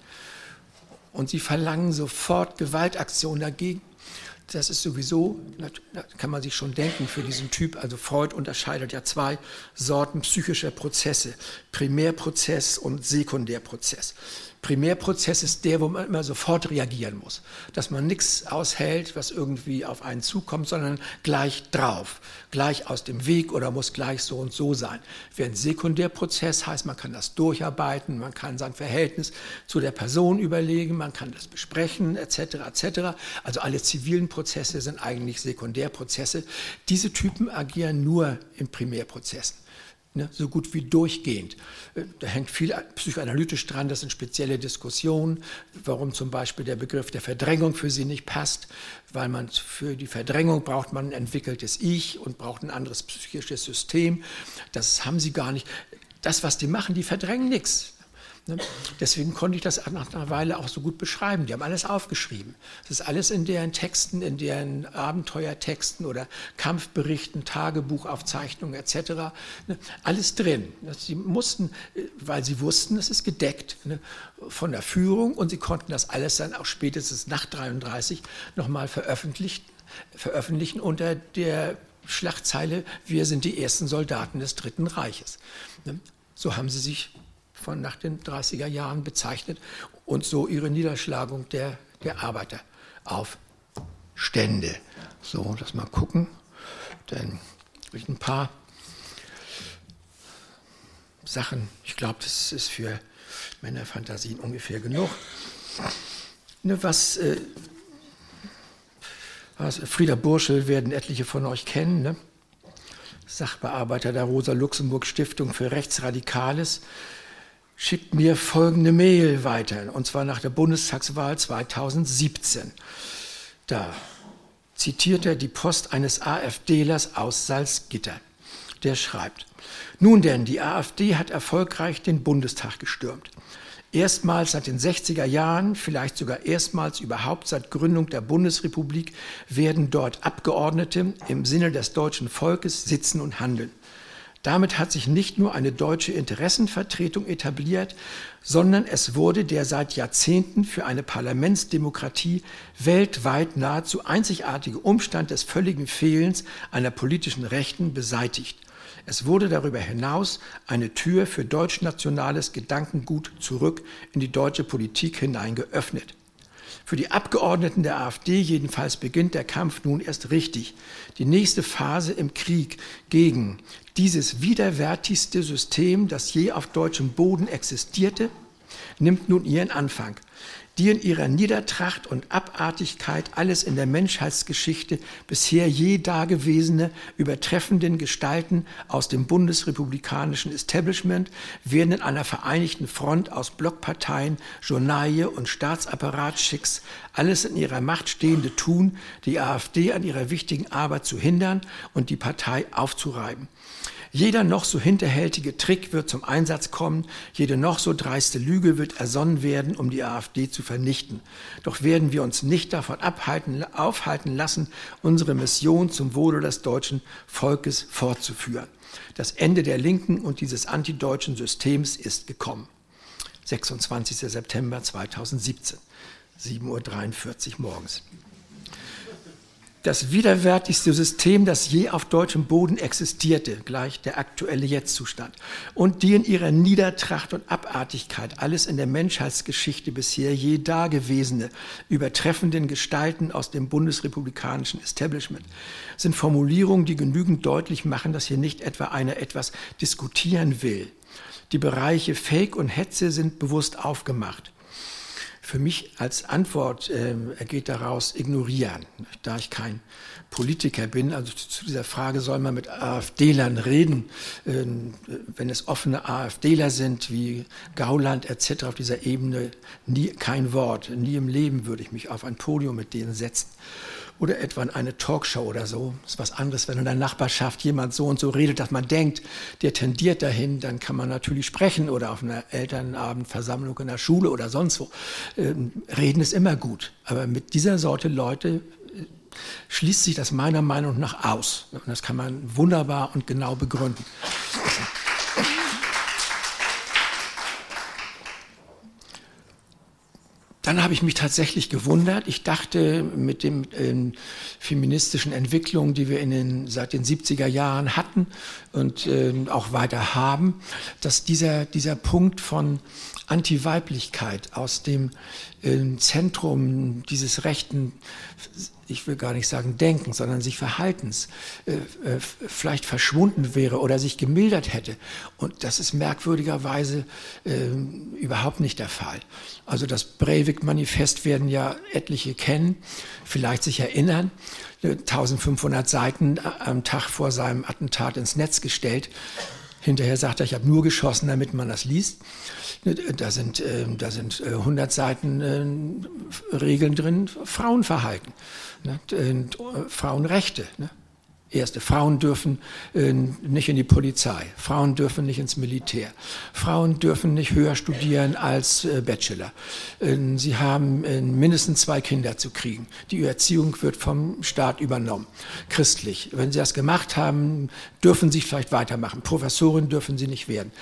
Und sie verlangen sofort Gewaltaktionen dagegen. Das ist sowieso, da kann man sich schon denken, für diesen Typ, also Freud unterscheidet ja 2 Sorten psychischer Prozesse, Primärprozess und Sekundärprozess. Primärprozess ist der, wo man immer sofort reagieren muss, dass man nichts aushält, was irgendwie auf einen zukommt, sondern gleich drauf, gleich aus dem Weg oder muss gleich so und so sein. Während Sekundärprozess heißt, man kann das durcharbeiten, man kann sein Verhältnis zu der Person überlegen, man kann das besprechen, etc., etc. Also alle zivilen Prozesse sind eigentlich Sekundärprozesse. Diese Typen agieren nur in Primärprozessen. So gut wie durchgehend. Da hängt viel psychoanalytisch dran, das sind spezielle Diskussionen, warum zum Beispiel der Begriff der Verdrängung für sie nicht passt, weil man für die Verdrängung braucht man ein entwickeltes Ich und braucht ein anderes psychisches System. Das haben sie gar nicht. Das, was die machen, die verdrängen nichts. Deswegen konnte ich das nach einer Weile auch so gut beschreiben. Die haben alles aufgeschrieben. Das ist alles in deren Texten, in deren Abenteuertexten oder Kampfberichten, Tagebuchaufzeichnungen etc. Alles drin. Sie mussten, weil sie wussten, es ist gedeckt von der Führung und sie konnten das alles dann auch spätestens nach 1933 nochmal veröffentlichen unter der Schlagzeile: Wir sind die ersten Soldaten des Dritten Reiches. So haben sie sich nach den 30er Jahren bezeichnet und so ihre Niederschlagung der Arbeiteraufstände. So, lass mal gucken. Dann habe ich ein paar Sachen. Ich glaube, das ist für Männerfantasien ungefähr genug. Was Frieder Burschel werden etliche von euch kennen, Sachbearbeiter der Rosa-Luxemburg-Stiftung für Rechtsradikales, schickt mir folgende Mail weiter, und zwar nach der Bundestagswahl 2017. Da zitiert er die Post eines AfDlers aus Salzgitter. Der schreibt: Nun denn, die AfD hat erfolgreich den Bundestag gestürmt. Erstmals seit den 60er Jahren, vielleicht sogar erstmals überhaupt seit Gründung der Bundesrepublik, werden dort Abgeordnete im Sinne des deutschen Volkes sitzen und handeln. Damit hat sich nicht nur eine deutsche Interessenvertretung etabliert, sondern es wurde der seit Jahrzehnten für eine Parlamentsdemokratie weltweit nahezu einzigartige Umstand des völligen Fehlens einer politischen Rechten beseitigt. Es wurde darüber hinaus eine Tür für deutschnationales Gedankengut zurück in die deutsche Politik hinein geöffnet. Für die Abgeordneten der AfD jedenfalls beginnt der Kampf nun erst richtig. Die nächste Phase im Krieg gegen dieses widerwärtigste System, das je auf deutschem Boden existierte, nimmt nun ihren Anfang. Die in ihrer Niedertracht und Abartigkeit alles in der Menschheitsgeschichte bisher je dagewesene übertreffenden Gestalten aus dem bundesrepublikanischen Establishment werden in einer vereinigten Front aus Blockparteien, Journalie und Staatsapparatschicks alles in ihrer Macht Stehende tun, die AfD an ihrer wichtigen Arbeit zu hindern und die Partei aufzureiben. Jeder noch so hinterhältige Trick wird zum Einsatz kommen, jede noch so dreiste Lüge wird ersonnen werden, um die AfD zu vernichten. Doch werden wir uns nicht davon aufhalten lassen, unsere Mission zum Wohle des deutschen Volkes fortzuführen. Das Ende der Linken und dieses antideutschen Systems ist gekommen. 26. September 2017, 7:43 Uhr morgens. Das widerwärtigste System, das je auf deutschem Boden existierte, gleich der aktuelle Jetztzustand, und die in ihrer Niedertracht und Abartigkeit alles in der Menschheitsgeschichte bisher je dagewesene, übertreffenden Gestalten aus dem bundesrepublikanischen Establishment, sind Formulierungen, die genügend deutlich machen, dass hier nicht etwa einer etwas diskutieren will. Die Bereiche Fake und Hetze sind bewusst aufgemacht. Für mich als Antwort ergeht daraus ignorieren, da ich kein Politiker bin. Also zu dieser Frage soll man mit AfDlern reden, wenn es offene AfDler sind wie Gauland etc. auf dieser Ebene, nie kein Wort, nie im Leben würde ich mich auf ein Podium mit denen setzen. Oder etwa in eine Talkshow oder so. Das ist was anderes, wenn in der Nachbarschaft jemand so und so redet, dass man denkt, der tendiert dahin, dann kann man natürlich sprechen oder auf einer Elternabendversammlung in der Schule oder sonst wo. Reden ist immer gut, aber mit dieser Sorte Leute schließt sich das meiner Meinung nach aus. Und das kann man wunderbar und genau begründen. Dann habe ich mich tatsächlich gewundert. Ich dachte, mit den feministischen Entwicklungen, die wir seit den 70er Jahren hatten und auch weiter haben, dass dieser Punkt von Antiweiblichkeit aus dem Zentrum dieses rechten, ich will gar nicht sagen Denken, sondern sich Verhaltens vielleicht verschwunden wäre oder sich gemildert hätte. Und das ist merkwürdigerweise überhaupt nicht der Fall. Also das Breivik-Manifest werden ja etliche kennen, vielleicht sich erinnern. 1500 Seiten am Tag vor seinem Attentat ins Netz gestellt. Hinterher sagt er, ich habe nur geschossen, damit man das liest. Da sind 100 Seiten Regeln drin, Frauenverhalten, Frauenrechte. Erste, Frauen dürfen nicht in die Polizei, Frauen dürfen nicht ins Militär, Frauen dürfen nicht höher studieren als Bachelor. Sie haben mindestens 2 Kinder zu kriegen. Die Erziehung wird vom Staat übernommen, christlich. Wenn sie das gemacht haben, dürfen sie vielleicht weitermachen. Professorin dürfen sie nicht werden.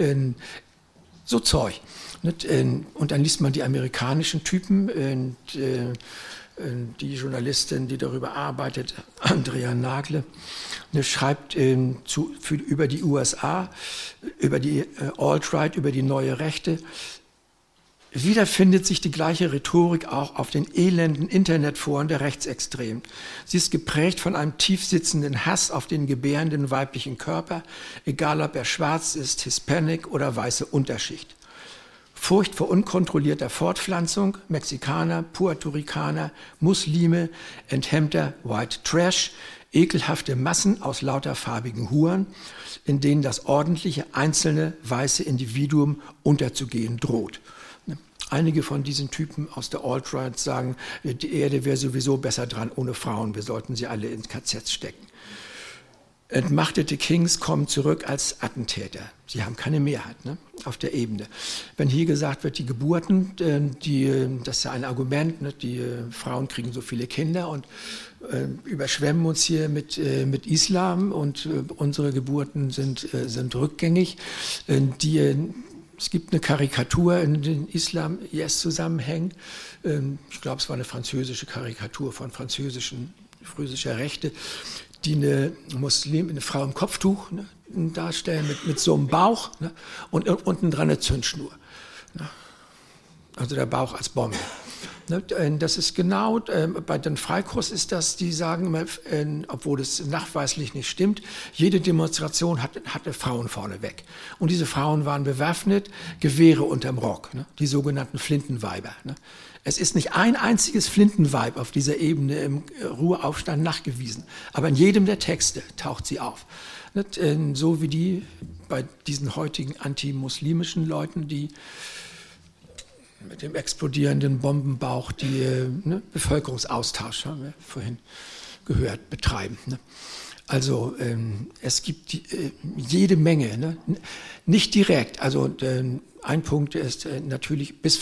So Zeug. Und dann liest man die amerikanischen Typen, die Journalistin, die darüber arbeitet, Andrea Nagle, schreibt über die USA, über die Alt-Right, über die neue Rechte. Wieder findet sich die gleiche Rhetorik auch auf den elenden Internetforen der Rechtsextremen. Sie ist geprägt von einem tiefsitzenden Hass auf den gebärenden weiblichen Körper, egal ob er schwarz ist, Hispanic oder weiße Unterschicht. Furcht vor unkontrollierter Fortpflanzung, Mexikaner, Puerto Ricaner, Muslime, enthemmter White Trash, ekelhafte Massen aus lauter farbigen Huren, in denen das ordentliche, einzelne, weiße Individuum unterzugehen droht. Einige von diesen Typen aus der Alt-Right sagen, die Erde wäre sowieso besser dran ohne Frauen, wir sollten sie alle ins KZ stecken. Entmachtete Kings kommen zurück als Attentäter. Sie haben keine Mehrheit, ne, auf der Ebene. Wenn hier gesagt wird, die Geburten, das ist ja ein Argument, ne, die Frauen kriegen so viele Kinder und überschwemmen uns hier mit Islam und unsere Geburten sind rückgängig. Es gibt eine Karikatur in den Islam-IS-Zusammenhängen. Ich glaube, es war eine französische Karikatur von französischer Rechte, die eine Frau im Kopftuch, ne, darstellen mit so einem Bauch, ne, und unten dran eine Zündschnur. Ne. Also der Bauch als Bombe. Ne, das ist genau, bei den Freikorps ist das, die sagen immer, obwohl es nachweislich nicht stimmt, jede Demonstration hatte Frauen vorneweg. Und diese Frauen waren bewaffnet, Gewehre unterm Rock, ne, die sogenannten Flintenweiber. Ne. Es ist nicht ein einziges Flintenweib auf dieser Ebene im Ruhraufstand nachgewiesen, aber in jedem der Texte taucht sie auf. So wie die bei diesen heutigen antimuslimischen Leuten, die mit dem explodierenden Bombenbauch die Bevölkerungsaustausch, haben wir vorhin gehört, betreiben. Ne? Also es gibt jede Menge, ne? Nicht direkt, also ein Punkt ist natürlich bis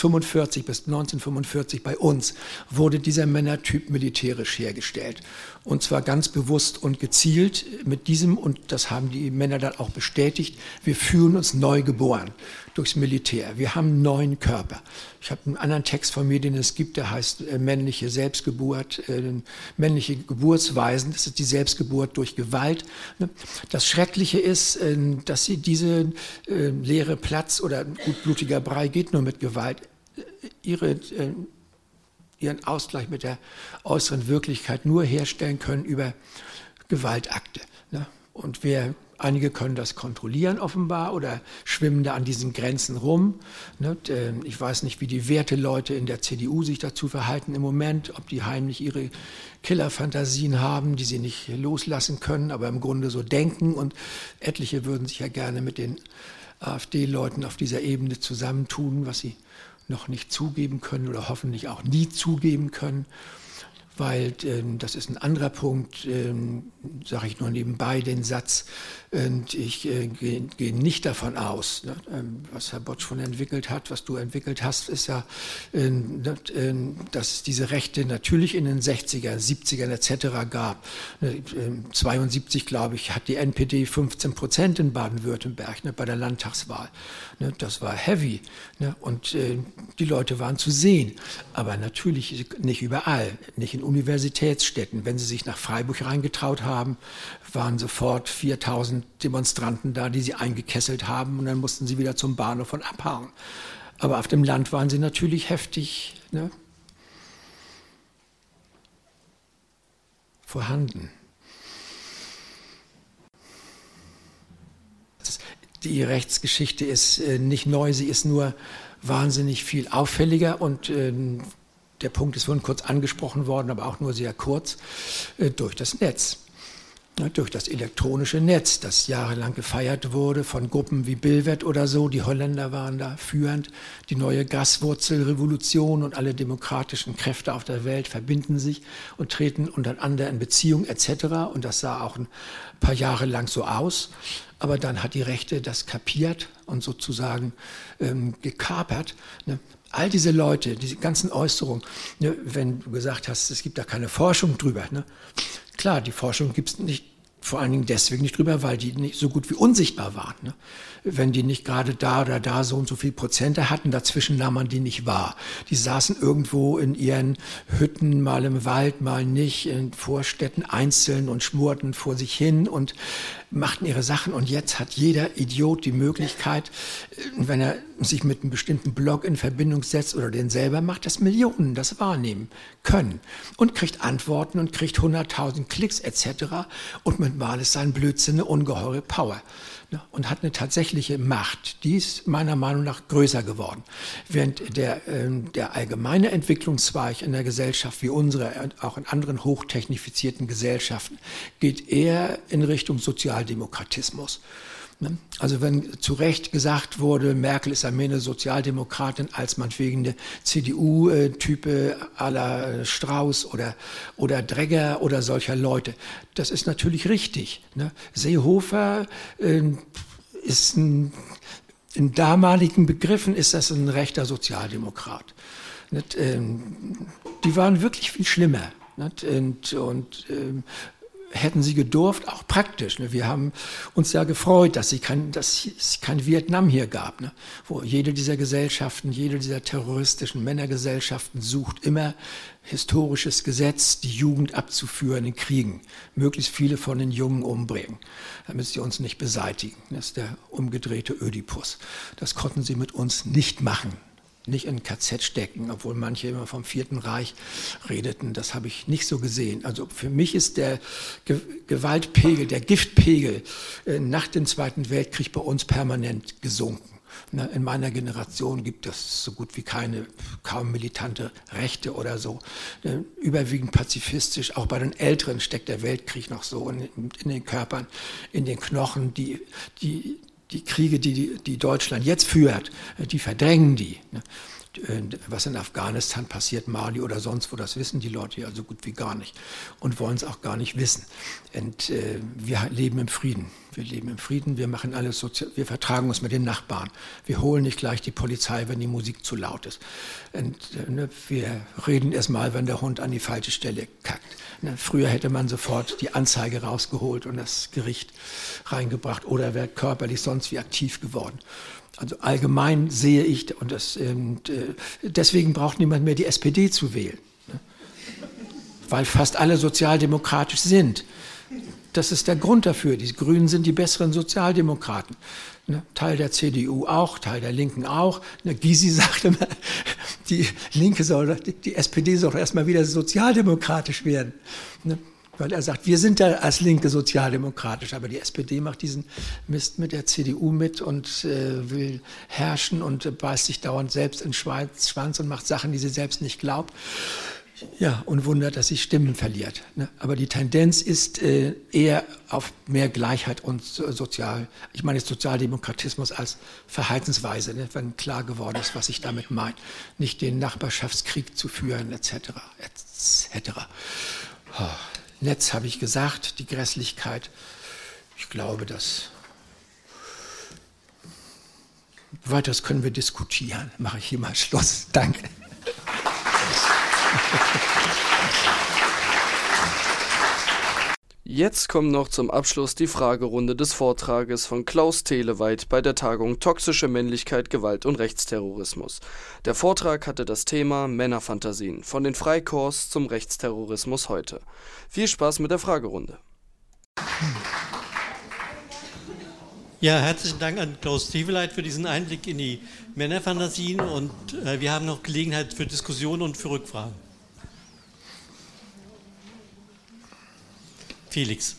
1945 bei uns wurde dieser Männertyp militärisch hergestellt. Und zwar ganz bewusst und gezielt mit diesem, und das haben die Männer dann auch bestätigt, wir fühlen uns neu geboren durchs Militär. Wir haben einen neuen Körper. Ich habe einen anderen Text von mir, den es gibt, der heißt männliche Selbstgeburt, männliche Geburtsweisen. Das ist die Selbstgeburt durch Gewalt. Das Schreckliche ist, dass sie diese leere Platz oder blutiger Brei geht nur mit Gewalt, ihren Ausgleich mit der äußeren Wirklichkeit nur herstellen können über Gewaltakte. Ne? Und einige können das kontrollieren offenbar oder schwimmen da an diesen Grenzen rum. Ne? Ich weiß nicht, wie die Werteleute in der CDU sich dazu verhalten im Moment, ob die heimlich ihre Killerfantasien haben, die sie nicht loslassen können, aber im Grunde so denken. Und etliche würden sich ja gerne mit den AfD-Leuten auf dieser Ebene zusammentun, was sie noch nicht zugeben können oder hoffentlich auch nie zugeben können, weil das ist ein anderer Punkt, sage ich nur nebenbei den Satz, und ich gehe nicht davon aus, ne, was Herr Botsch von entwickelt hat, was du entwickelt hast, ist ja, dass es diese Rechte natürlich in den 60er, 70ern etc. gab. 72, glaube ich, hat die NPD 15% in Baden-Württemberg, ne, bei der Landtagswahl. Ne, das war heavy, ne, und die Leute waren zu sehen, aber natürlich nicht überall, nicht in Universitätsstädten. Wenn sie sich nach Freiburg reingetraut haben, waren sofort 4000 Demonstranten da, die sie eingekesselt haben, und dann mussten sie wieder zum Bahnhof und abhauen. Aber auf dem Land waren sie natürlich heftig, ne, vorhanden. Die Rechtsgeschichte ist nicht neu, sie ist nur wahnsinnig viel auffälliger, und der Punkt ist vorhin kurz angesprochen worden, aber auch nur sehr kurz, durch das Netz. Durch das elektronische Netz, das jahrelang gefeiert wurde von Gruppen wie Bilwet oder so. Die Holländer waren da führend. Die neue Gaswurzelrevolution und alle demokratischen Kräfte auf der Welt verbinden sich und treten untereinander in Beziehung etc. Und das sah auch ein paar Jahre lang so aus. Aber dann hat die Rechte das kapiert und sozusagen gekapert. Ne? All diese Leute, diese ganzen Äußerungen, ne, wenn du gesagt hast, es gibt da keine Forschung drüber. Ne? Klar, die Forschung gibt es nicht, vor allen Dingen deswegen nicht drüber, weil die nicht so gut wie unsichtbar waren. Ne? Wenn die nicht gerade da oder da so und so viel Prozente hatten, dazwischen nahm man die nicht wahr. Die saßen irgendwo in ihren Hütten, mal im Wald, mal nicht, in Vorstädten einzeln und schmurten vor sich hin und machten ihre Sachen. Und jetzt hat jeder Idiot die Möglichkeit, wenn er sich mit einem bestimmten Blog in Verbindung setzt oder den selber macht, dass Millionen das wahrnehmen können und kriegt Antworten und kriegt 100.000 Klicks etc. Und mit Mal ist sein Blödsinn eine ungeheure Power. Und hat eine tatsächliche Macht. Die ist meiner Meinung nach größer geworden. Während der allgemeine Entwicklungszweig in der Gesellschaft wie unsere, auch in anderen hochtechnifizierten Gesellschaften, geht eher in Richtung Sozialdemokratismus. Also wenn zu Recht gesagt wurde, Merkel ist mehr eine Sozialdemokratin als meinetwegen eine CDU-Type à la Strauß oder Dregger oder solcher Leute. Das ist natürlich richtig. Seehofer ist in damaligen Begriffen ist das ein rechter Sozialdemokrat. Die waren wirklich viel schlimmer. Und hätten sie gedurft, auch praktisch. Wir haben uns ja gefreut, dass es kein Vietnam hier gab, wo jede dieser Gesellschaften, jede dieser terroristischen Männergesellschaften sucht immer historisches Gesetz, die Jugend abzuführen in Kriegen, möglichst viele von den Jungen umbringen, damit sie uns nicht beseitigen. Das ist der umgedrehte Ödipus. Das konnten sie mit uns nicht machen. Nicht in ein KZ stecken, obwohl manche immer vom Vierten Reich redeten. Das habe ich nicht so gesehen. Also für mich ist der Gewaltpegel, der Giftpegel nach dem Zweiten Weltkrieg bei uns permanent gesunken. In meiner Generation gibt es so gut wie kaum militante Rechte oder so. Überwiegend pazifistisch. Auch bei den Älteren steckt der Weltkrieg noch so in den Körpern, in den Knochen, die Kriege, die Deutschland jetzt führt, die verdrängen die. Was in Afghanistan passiert, Mali oder sonst wo, das wissen die Leute ja so gut wie gar nicht und wollen es auch gar nicht wissen. Und wir leben im Frieden. Wir leben im Frieden, wir machen alles wir vertragen uns mit den Nachbarn. Wir holen nicht gleich die Polizei, wenn die Musik zu laut ist. Und wir reden erst mal, wenn der Hund an die falsche Stelle kackt. Früher hätte man sofort die Anzeige rausgeholt und das Gericht reingebracht oder wäre körperlich sonst wie aktiv geworden. Also allgemein sehe ich, und deswegen braucht niemand mehr die SPD zu wählen, weil fast alle sozialdemokratisch sind. Das ist der Grund dafür. Die Grünen sind die besseren Sozialdemokraten. Teil der CDU auch, Teil der Linken auch. Gysi sagte immer, die SPD soll erstmal wieder sozialdemokratisch werden. Weil er sagt, wir sind ja als Linke sozialdemokratisch, aber die SPD macht diesen Mist mit der CDU mit und will herrschen und beißt sich dauernd selbst in den Schwanz und macht Sachen, die sie selbst nicht glaubt. Ja, und wundert, dass sie Stimmen verliert. Aber die Tendenz ist eher auf mehr Gleichheit und Sozialdemokratismus als Verhaltensweise, wenn klar geworden ist, was ich damit meine. Nicht den Nachbarschaftskrieg zu führen, etc. Netz habe ich gesagt, die Grässlichkeit. Ich glaube, weiteres können wir diskutieren. Mache ich hier mal Schluss. Danke. Jetzt kommt noch zum Abschluss die Fragerunde des Vortrages von Klaus Teleweit bei der Tagung Toxische Männlichkeit, Gewalt und Rechtsterrorismus. Der Vortrag hatte das Thema Männerfantasien, von den Freikorps zum Rechtsterrorismus heute. Viel Spaß mit der Fragerunde. Ja, herzlichen Dank an Klaus Teleweit für diesen Einblick in die Männerfantasien und wir haben noch Gelegenheit für Diskussionen und für Rückfragen. Felix.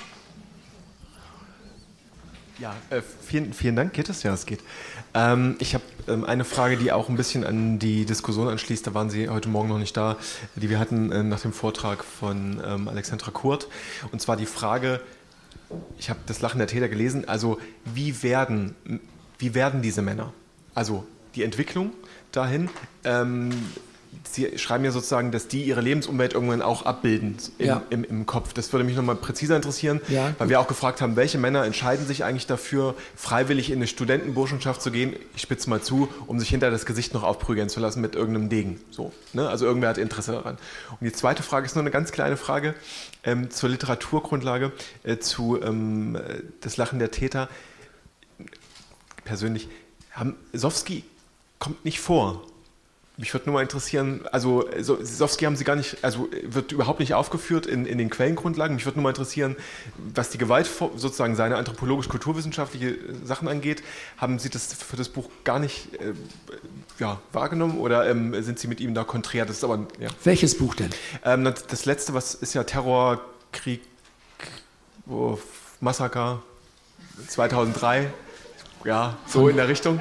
Ja, vielen Dank. Geht es? Ja, es geht. Ich habe eine Frage, die auch ein bisschen an die Diskussion anschließt. Da waren Sie heute Morgen noch nicht da, die wir hatten nach dem Vortrag von Alexandra Kurt. Und zwar die Frage, ich habe das Lachen der Täter gelesen, also wie werden diese Männer? Also die Entwicklung dahin. Sie schreiben ja sozusagen, dass die ihre Lebensumwelt irgendwann auch abbilden im Kopf. Das würde mich nochmal präziser interessieren, weil wir auch gefragt haben, welche Männer entscheiden sich eigentlich dafür, freiwillig in eine Studentenburschenschaft zu gehen, ich spitze mal zu, um sich hinter das Gesicht noch aufprügeln zu lassen mit irgendeinem Degen. So, ne? Also irgendwer hat Interesse daran. Und die zweite Frage ist nur eine ganz kleine Frage zur Literaturgrundlage, zu das Lachen der Täter. Persönlich, Sowski kommt nicht vor. Mich würde nur mal interessieren, also Sowski haben Sie gar nicht, also wird überhaupt nicht aufgeführt in den Quellengrundlagen. Mich würde nur mal interessieren, was die Gewalt, sozusagen seine anthropologisch-kulturwissenschaftliche Sachen angeht. Haben Sie das für das Buch gar nicht wahrgenommen oder sind Sie mit ihm da konträr? Das ist aber, ja. Welches Buch denn? Das letzte, was ist ja Terror, Krieg, Massaker 2003, ja, so in der Richtung.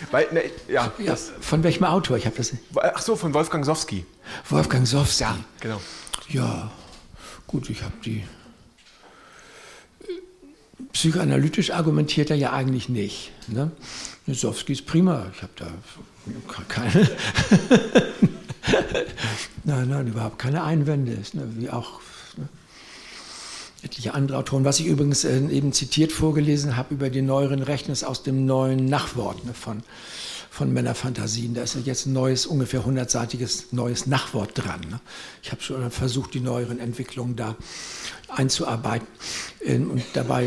Von welchem Autor? Ich habe das. Ach so, von Wolfgang Sowski. Wolfgang Sowski. Ja, genau. Ja, gut, ich habe die. psychoanalytisch argumentiert er ja eigentlich nicht. Ne? Nosowski ist prima, ich habe da keine, nein, überhaupt keine Einwände, wie auch etliche andere Autoren. Was ich übrigens eben zitiert vorgelesen habe über die neueren Rechten, ist aus dem neuen Nachwort von Männerfantasien. Da ist jetzt ein neues, ungefähr 100-seitiges neues Nachwort dran. Ne? Ich habe schon versucht, die neueren Entwicklungen da einzuarbeiten. Und dabei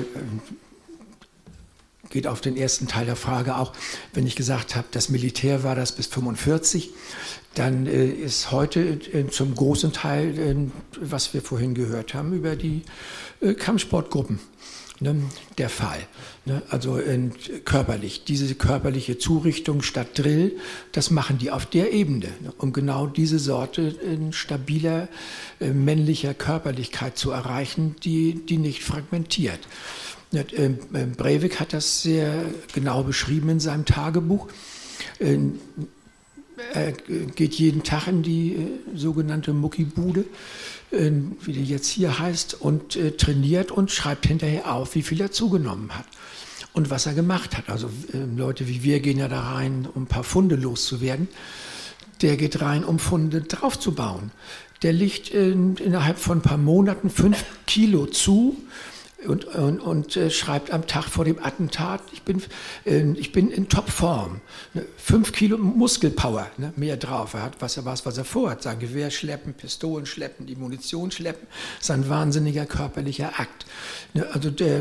geht auf den ersten Teil der Frage auch, wenn ich gesagt habe, das Militär war das bis 1945, dann ist heute zum großen Teil, was wir vorhin gehört haben, über die Kampfsportgruppen der Fall. Also körperlich, diese körperliche Zurichtung statt Drill, das machen die auf der Ebene, um genau diese Sorte stabiler männlicher Körperlichkeit zu erreichen, die nicht fragmentiert. Breivik hat das sehr genau beschrieben in seinem Tagebuch. Er geht jeden Tag in die sogenannte Muckibude, wie die jetzt hier heißt, und trainiert und schreibt hinterher auf, wie viel er zugenommen hat und was er gemacht hat. Also Leute wie wir gehen ja da rein, um ein paar Pfunde loszuwerden. Der geht rein, um Pfunde draufzubauen. Der legt innerhalb von ein paar Monaten 5 Kilo zu, und schreibt am Tag vor dem Attentat, ich bin in Topform. 5 Kilo Muskelpower, mehr drauf. Er hat was er vorhat. Sein Gewehr schleppen, Pistolen schleppen, die Munition schleppen. Das ist ein wahnsinniger körperlicher Akt. Also der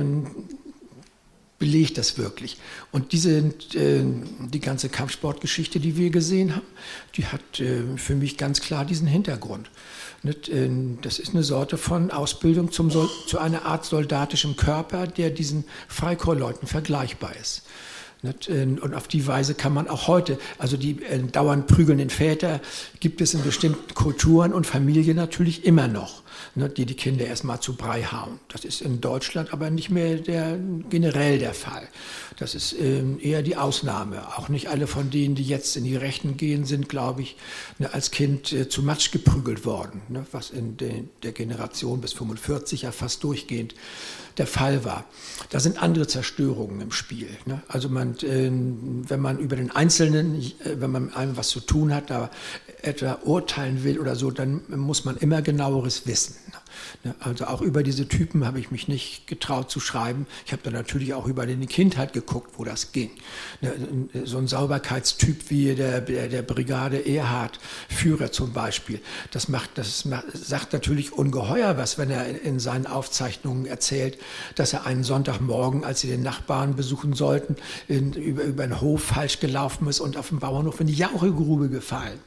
belegt das wirklich. Und die ganze Kampfsportgeschichte, die wir gesehen haben, die hat für mich ganz klar diesen Hintergrund. Das ist eine Sorte von Ausbildung zu einer Art soldatischem Körper, der diesen Freikorpsleuten vergleichbar ist. Und auf die Weise kann man auch heute, also die dauernd prügelnden Väter gibt es in bestimmten Kulturen und Familien natürlich immer noch, die Kinder erstmal zu Brei hauen. Das ist in Deutschland aber nicht mehr generell der Fall. Das ist eher die Ausnahme. Auch nicht alle von denen, die jetzt in die Rechten gehen, sind, glaube ich, als Kind zu Matsch geprügelt worden, was in der Generation bis 45 ja fast durchgehend der Fall war. Da sind andere Zerstörungen im Spiel. Also wenn man über den Einzelnen, wenn man mit einem was zu tun hat, da etwa urteilen will oder so, dann muss man immer genaueres wissen. Also auch über diese Typen habe ich mich nicht getraut zu schreiben. Ich habe da natürlich auch über die Kindheit geguckt, wo das ging. So ein Sauberkeitstyp wie der Brigade Erhard, Führer zum Beispiel, das sagt natürlich ungeheuer was, wenn er in seinen Aufzeichnungen erzählt, dass er einen Sonntagmorgen, als sie den Nachbarn besuchen sollten, über den Hof falsch gelaufen ist und auf dem Bauernhof in die Jauchegrube gefallen.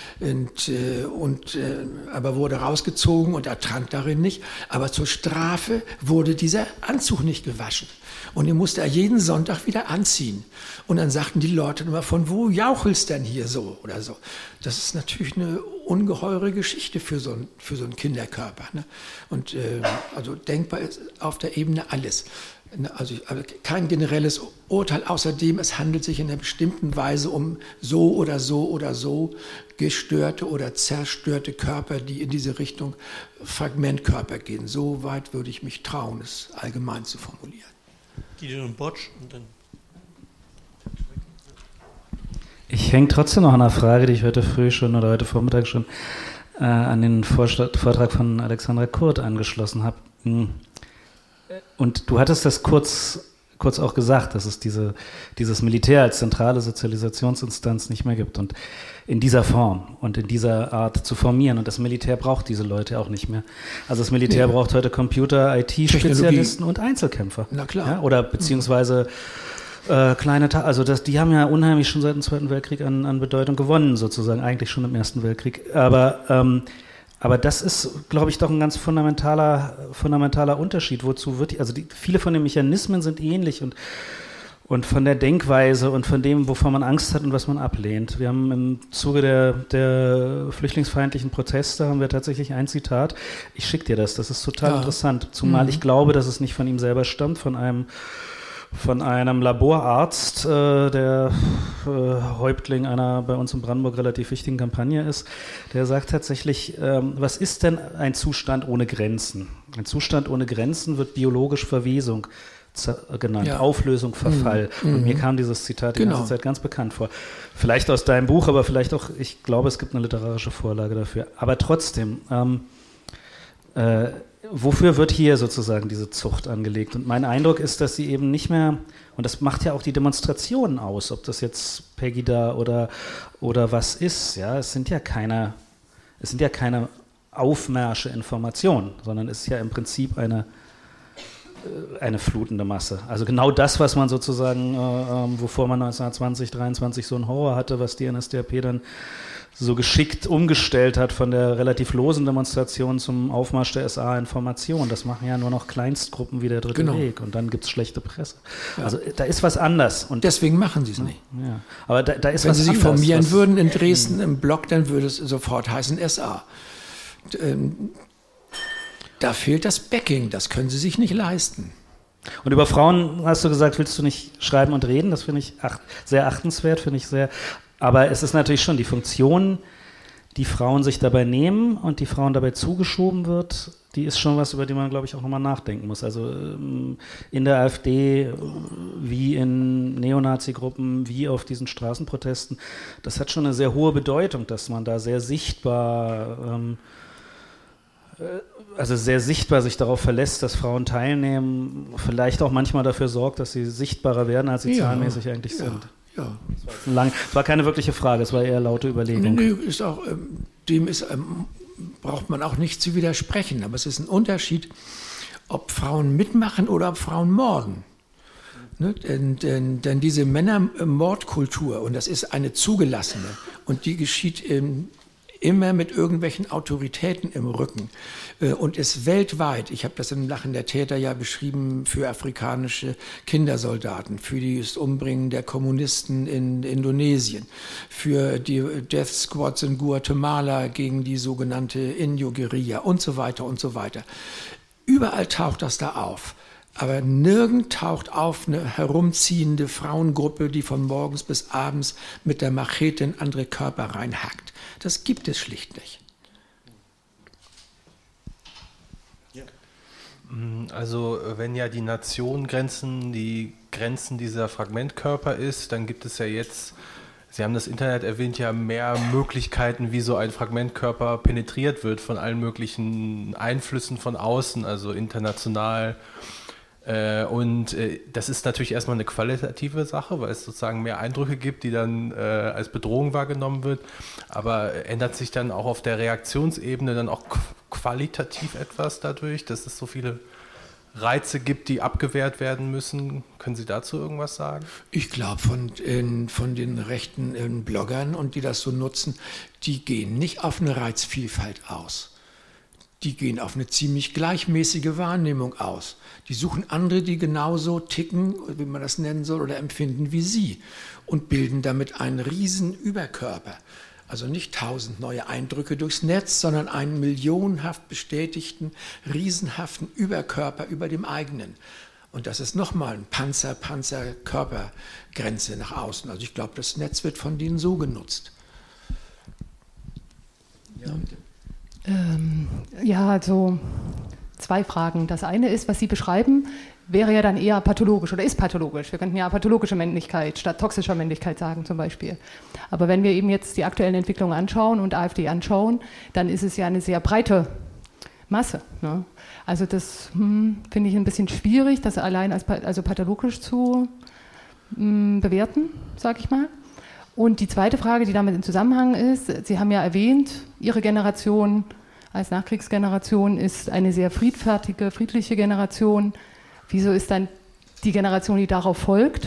Aber wurde rausgezogen und ertrank darin nicht. Aber zur Strafe wurde dieser Anzug nicht gewaschen. Und den musste er jeden Sonntag wieder anziehen. Und dann sagten die Leute immer, von wo jauchelst denn hier so oder so. Das ist natürlich eine ungeheure Geschichte für so einen Kinderkörper. Und also denkbar ist auf der Ebene alles. Also kein generelles Urteil, außerdem es handelt sich in einer bestimmten Weise um so oder so gestörte oder zerstörte Körper, die in diese Richtung Fragmentkörper gehen. So weit würde ich mich trauen, es allgemein zu formulieren. Gideon Botsch und dann... Ich hänge trotzdem noch an einer Frage, die ich heute Vormittag schon an den Vortrag von Alexandra Kurt angeschlossen habe. Und du hattest das kurz auch gesagt, dass es dieses Militär als zentrale Sozialisationsinstanz nicht mehr gibt und in dieser Form und in dieser Art zu formieren. Und das Militär braucht diese Leute auch nicht mehr. Also das Militär braucht heute Computer, IT-Spezialisten und Einzelkämpfer. Na klar. Ja, oder beziehungsweise die haben ja unheimlich schon seit dem Zweiten Weltkrieg an Bedeutung gewonnen, sozusagen, eigentlich schon im Ersten Weltkrieg. Aber das ist, glaube ich, doch ein ganz fundamentaler Unterschied. Viele von den Mechanismen sind ähnlich und von der Denkweise und von dem, wovon man Angst hat und was man ablehnt. Wir haben im Zuge der flüchtlingsfeindlichen Proteste haben wir tatsächlich ein Zitat. Ich schicke dir das ist total interessant. Zumal ich glaube, dass es nicht von ihm selber stammt, von einem von einem Laborarzt, der Häuptling einer bei uns in Brandenburg relativ wichtigen Kampagne ist. Der sagt tatsächlich, was ist denn ein Zustand ohne Grenzen? Ein Zustand ohne Grenzen wird biologisch Verwesung genannt, Auflösung, Verfall. Und mir kam dieses Zitat die ganze Zeit ganz bekannt vor. Vielleicht aus deinem Buch, aber vielleicht auch, ich glaube, es gibt eine literarische Vorlage dafür. Aber trotzdem, wofür wird hier sozusagen diese Zucht angelegt? Und mein Eindruck ist, dass sie eben nicht mehr, und das macht ja auch die Demonstrationen aus, ob das jetzt Pegida oder was ist, ja, es sind ja keine Aufmärsche Informationen, sondern es ist ja im Prinzip eine flutende Masse. Also genau das, was man sozusagen, wovor man 1920, 1923 so einen Horror hatte, was die NSDAP dann so geschickt umgestellt hat von der relativ losen Demonstration zum Aufmarsch der SA-Information. Das machen ja nur noch Kleinstgruppen wie der Dritte Weg und dann gibt es schlechte Presse. Ja. Also da ist was anders. Und deswegen machen sie es nicht. Ja. Aber da ist Wenn was sie sich anders, formieren würden in Dresden im Blog, dann würde es sofort heißen SA. Da fehlt das Backing, das können sie sich nicht leisten. Und über Frauen hast du gesagt, willst du nicht schreiben und reden? Das finde ich sehr achtenswert, finde ich sehr. Aber es ist natürlich schon die Funktion, die Frauen sich dabei nehmen und die Frauen dabei zugeschoben wird, die ist schon was, über die man, glaube ich, auch nochmal nachdenken muss. Also in der AfD, wie in Neonazi-Gruppen, wie auf diesen Straßenprotesten, das hat schon eine sehr hohe Bedeutung, dass man da sehr sichtbar sich darauf verlässt, dass Frauen teilnehmen, vielleicht auch manchmal dafür sorgt, dass sie sichtbarer werden, als sie zahlenmäßig eigentlich sind. Ja. Es war keine wirkliche Frage, es war eher laute Überlegung. Nee, ist auch, braucht man auch nicht zu widersprechen, aber es ist ein Unterschied, ob Frauen mitmachen oder ob Frauen morden. Ne? Denn diese Männermordkultur, und das ist eine zugelassene, und die geschieht immer mit irgendwelchen Autoritäten im Rücken und ist weltweit, ich habe das im Lachen der Täter ja beschrieben, für afrikanische Kindersoldaten, für das Umbringen der Kommunisten in Indonesien, für die Death Squads in Guatemala gegen die sogenannte Inyo-Guerilla und so weiter und so weiter. Überall taucht das da auf. Aber nirgend taucht auf eine herumziehende Frauengruppe, die von morgens bis abends mit der Machete in andere Körper reinhackt. Das gibt es schlicht nicht. Also wenn ja die Nation die Grenzen dieser Fragmentkörper ist, dann gibt es ja jetzt, Sie haben das Internet erwähnt, ja mehr Möglichkeiten, wie so ein Fragmentkörper penetriert wird von allen möglichen Einflüssen von außen, also international. Und das ist natürlich erstmal eine qualitative Sache, weil es sozusagen mehr Eindrücke gibt, die dann als Bedrohung wahrgenommen wird. Aber ändert sich dann auch auf der Reaktionsebene dann auch qualitativ etwas dadurch, dass es so viele Reize gibt, die abgewehrt werden müssen? Können Sie dazu irgendwas sagen? Ich glaube, von den rechten Bloggern und die das so nutzen, die gehen nicht auf eine Reizvielfalt aus. Die gehen auf eine ziemlich gleichmäßige Wahrnehmung aus. Die suchen andere, die genauso ticken, wie man das nennen soll, oder empfinden wie sie und bilden damit einen riesen Überkörper. Also nicht 1000 neue Eindrücke durchs Netz, sondern einen millionenhaft bestätigten, riesenhaften Überkörper über dem eigenen. Und das ist nochmal ein Panzer-Körpergrenze nach außen. Also ich glaube, das Netz wird von denen so genutzt. Ja, ja, also 2 Fragen. Das eine ist, was Sie beschreiben, wäre ja dann eher pathologisch oder ist pathologisch. Wir könnten ja pathologische Männlichkeit statt toxischer Männlichkeit sagen zum Beispiel. Aber wenn wir eben jetzt die aktuellen Entwicklungen anschauen und AfD anschauen, dann ist es ja eine sehr breite Masse. Ne? Also das finde ich ein bisschen schwierig, das allein als pathologisch zu bewerten, sage ich mal. Und die zweite Frage, die damit im Zusammenhang ist, Sie haben ja erwähnt, Ihre Generation als Nachkriegsgeneration ist eine sehr friedliche Generation. Wieso ist dann die Generation, die darauf folgt,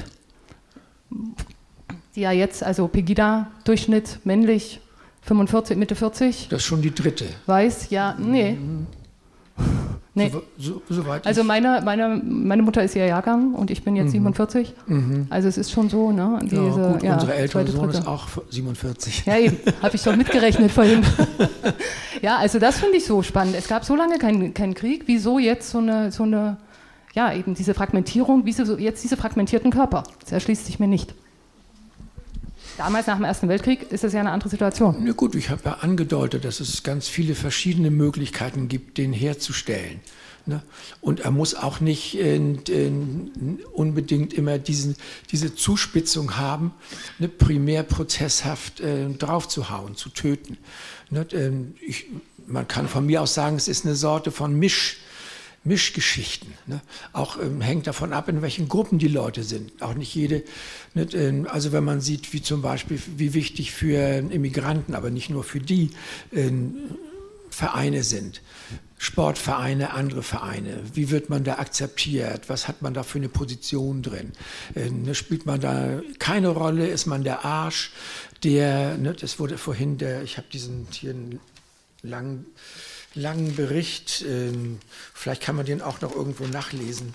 die ja jetzt, also Pegida-Durchschnitt, männlich, 45, Mitte 40? Das ist schon die dritte. Weiß, ja, nee. Nee. Soweit also meine Mutter ist ihr Jahrgang und ich bin jetzt 47. Also es ist schon so, ne? Unser älterer Sohn ist auch 47. Ja, eben, habe ich schon mitgerechnet vorhin. Ja, also das finde ich so spannend. Es gab so lange keinen Krieg. Wieso jetzt so eine ja, eben diese Fragmentierung, wieso jetzt diese fragmentierten Körper? Das erschließt sich mir nicht. Damals nach dem Ersten Weltkrieg ist das ja eine andere Situation. Na gut, ich habe ja angedeutet, dass es ganz viele verschiedene Möglichkeiten gibt, den herzustellen. Ne? Und er muss auch nicht unbedingt immer diese Zuspitzung haben, ne, primär prozesshaft draufzuhauen, zu töten. Ne? Man kann von mir aus sagen, es ist eine Sorte von Mischgeschichten. Ne? Auch hängt davon ab, in welchen Gruppen die Leute sind. Auch nicht jede, ne? Also wenn man sieht, wie zum Beispiel, wie wichtig für Immigranten, aber nicht nur für die, Vereine sind. Sportvereine, andere Vereine. Wie wird man da akzeptiert? Was hat man da für eine Position drin? Spielt man da keine Rolle? Ist man der Arsch? Das wurde vorhin, ich habe hier einen langen Bericht, vielleicht kann man den auch noch irgendwo nachlesen,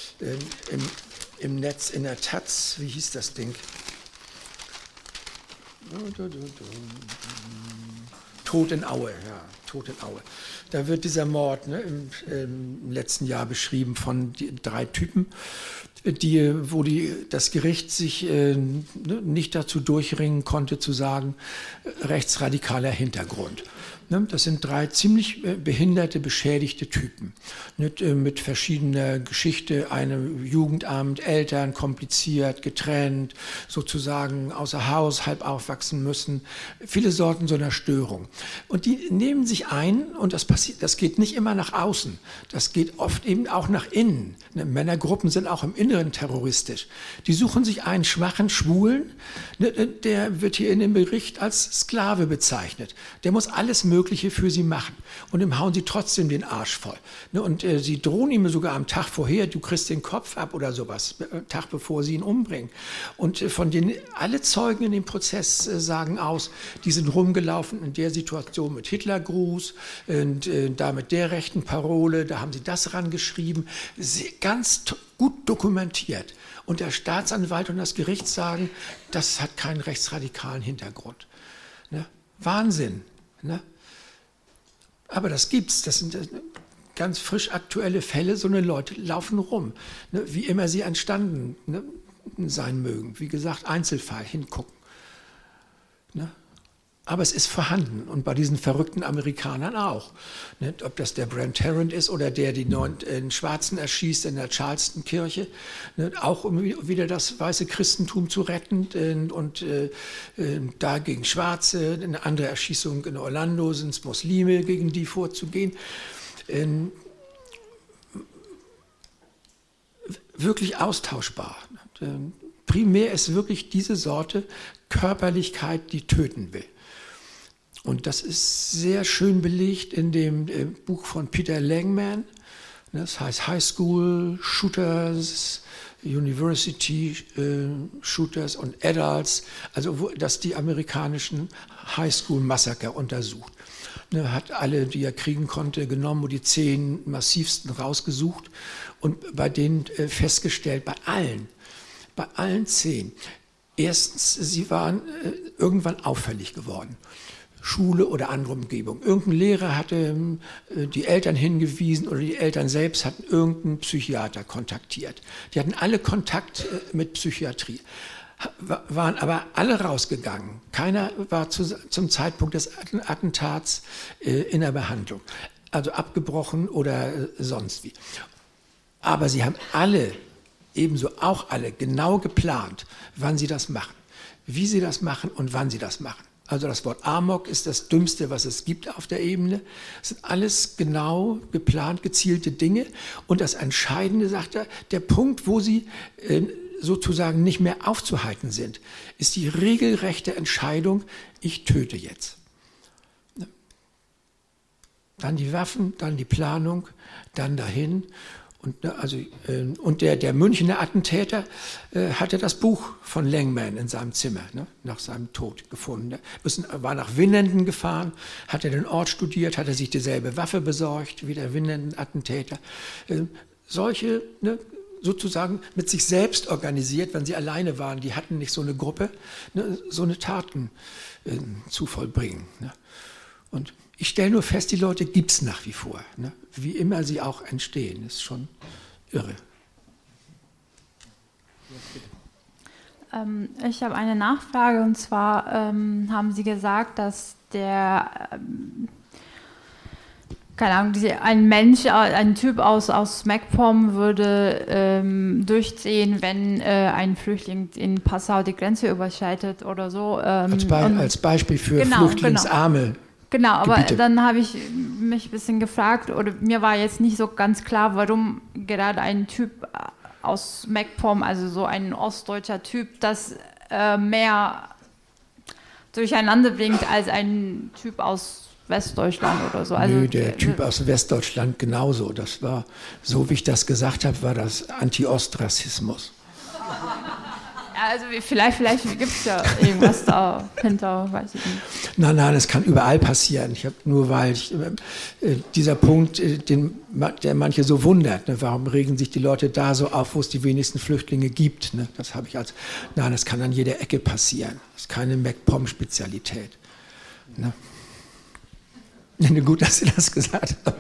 im Netz, in der Taz, wie hieß das Ding? Tod in Aue, ja, Tod in Aue. Da wird dieser Mord im letzten Jahr beschrieben von 3 Typen, wo das Gericht sich nicht dazu durchringen konnte, zu sagen, rechtsradikaler Hintergrund. Das sind 3 ziemlich behinderte, beschädigte Typen mit verschiedener Geschichte, einem Jugendamt, Eltern, kompliziert, getrennt, sozusagen außer Haus, halb aufwachsen müssen, viele Sorten so einer Störung. Und die nehmen sich ein und das geht nicht immer nach außen, das geht oft eben auch nach innen. Männergruppen sind auch im Inneren terroristisch. Die suchen sich einen schwachen Schwulen, der wird hier in dem Bericht als Sklave bezeichnet. Der muss alles Mögliche für sie machen. Und ihm hauen sie trotzdem den Arsch voll. Und sie drohen ihm sogar am Tag vorher, du kriegst den Kopf ab oder sowas, Tag bevor sie ihn umbringen. Und von denen alle Zeugen in dem Prozess sagen aus, die sind rumgelaufen in der Situation mit Hitlergruß und da mit der rechten Parole, da haben sie das rangeschrieben, ganz gut dokumentiert. Und der Staatsanwalt und das Gericht sagen, das hat keinen rechtsradikalen Hintergrund. Ne? Wahnsinn. Ne? Aber das gibt's, das sind ganz frisch aktuelle Fälle, so eine Leute laufen rum, ne? Wie immer sie entstanden sein mögen. Wie gesagt, Einzelfall, hingucken. Ne? Aber es ist vorhanden und bei diesen verrückten Amerikanern auch. Ne? Ob das der Brent Tarrant ist oder der die 9 Schwarzen erschießt in der Charleston-Kirche, ne? Auch um wieder das weiße Christentum zu retten und da gegen Schwarze, eine andere Erschießung in Orlando sind es Muslime, gegen die vorzugehen. Wirklich austauschbar. Primär ist wirklich diese Sorte Körperlichkeit, die töten will. Und das ist sehr schön belegt in dem Buch von Peter Langman. Das heißt High School Shooters, University Shooters und Adults, also dass die amerikanischen High School Massaker untersucht. Er hat alle, die er kriegen konnte, genommen und die 10 massivsten rausgesucht und bei denen festgestellt, bei allen 10, erstens, sie waren irgendwann auffällig geworden. Schule oder andere Umgebung. Irgendein Lehrer hatte die Eltern hingewiesen oder die Eltern selbst hatten irgendeinen Psychiater kontaktiert. Die hatten alle Kontakt mit Psychiatrie, waren aber alle rausgegangen. Keiner war zum Zeitpunkt des Attentats in der Behandlung, also abgebrochen oder sonst wie. Aber sie haben alle, ebenso auch alle, genau geplant, wann sie das machen, wie sie das machen und wann sie das machen. Also das Wort Amok ist das Dümmste, was es gibt auf der Ebene. Es sind alles genau geplant, gezielte Dinge. Und das Entscheidende, sagt er, der Punkt, wo sie sozusagen nicht mehr aufzuhalten sind, ist die regelrechte Entscheidung, ich töte jetzt. Dann die Waffen, dann die Planung, dann dahin. Und der Münchner Attentäter hatte das Buch von Langman in seinem Zimmer, nach seinem Tod gefunden. Er war nach Winnenden gefahren, hat er den Ort studiert, hat er sich dieselbe Waffe besorgt wie der Winnenden-Attentäter. Solche sozusagen mit sich selbst organisiert, wenn sie alleine waren, die hatten nicht so eine Gruppe, so eine Taten zu vollbringen. Und ich stelle nur fest, die Leute gibt es nach wie vor, wie immer sie auch entstehen. Ist schon irre. Ich habe eine Nachfrage, und zwar haben Sie gesagt, dass keine Ahnung, ein Mensch, ein Typ aus MacPom würde durchziehen, wenn ein Flüchtling in Passau die Grenze überschreitet oder so. Als Beispiel für flüchtlingsarme Genau, aber Gebiete. Dann habe ich mich ein bisschen gefragt, oder mir war jetzt nicht so ganz klar, warum gerade ein Typ aus MacPom, also so ein ostdeutscher Typ, das mehr durcheinander bringt als ein Typ aus Westdeutschland oder so. Also, Nö, der Typ aus Westdeutschland genauso. Das war, so wie ich das gesagt habe, war das Anti-Ost-Rassismus. Also vielleicht gibt es ja irgendwas dahinter, weiß ich nicht. Nein, es kann überall passieren. Dieser Punkt, der manche so wundert, ne, warum regen sich die Leute da so auf, wo es die wenigsten Flüchtlinge gibt? Ne? Das habe ich das kann an jeder Ecke passieren. Das ist keine MacPom-Spezialität. Ne? Gut, dass Sie das gesagt haben.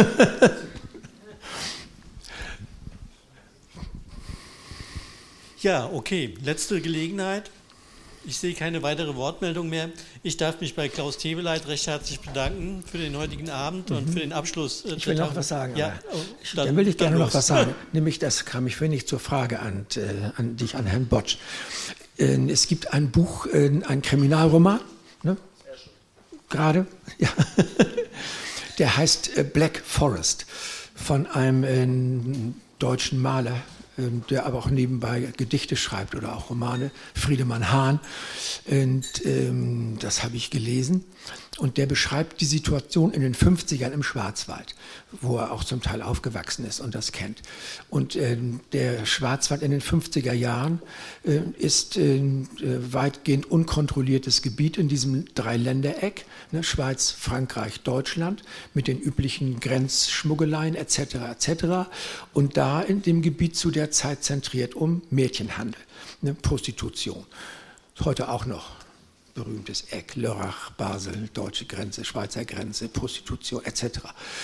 Ja, okay. Letzte Gelegenheit. Ich sehe keine weitere Wortmeldung mehr. Ich darf mich bei Klaus Teweleit recht herzlich bedanken für den heutigen Abend und für den Abschluss. Ich will noch was sagen. Ja, dann will ich gerne noch was sagen. Nämlich, das kam ich wenig zur Frage an Herrn Botsch. Es gibt ein Buch, ein Kriminalroman, ne? Gerade, ja. Der heißt Black Forest von einem deutschen Maler, der aber auch nebenbei Gedichte schreibt oder auch Romane, Friedemann Hahn. Und das habe ich gelesen. Und der beschreibt die Situation in den 50ern im Schwarzwald, wo er auch zum Teil aufgewachsen ist und das kennt. Und der Schwarzwald in den 50er Jahren ist weitgehend unkontrolliertes Gebiet in diesem Dreiländereck, ne, Schweiz, Frankreich, Deutschland, mit den üblichen Grenzschmuggeleien etc. etc. Und da in dem Gebiet zu der Zeit zentriert um Mädchenhandel, ne, Prostitution. Heute auch noch. Berühmtes Eck, Lörrach, Basel, deutsche Grenze, Schweizer Grenze, Prostitution etc.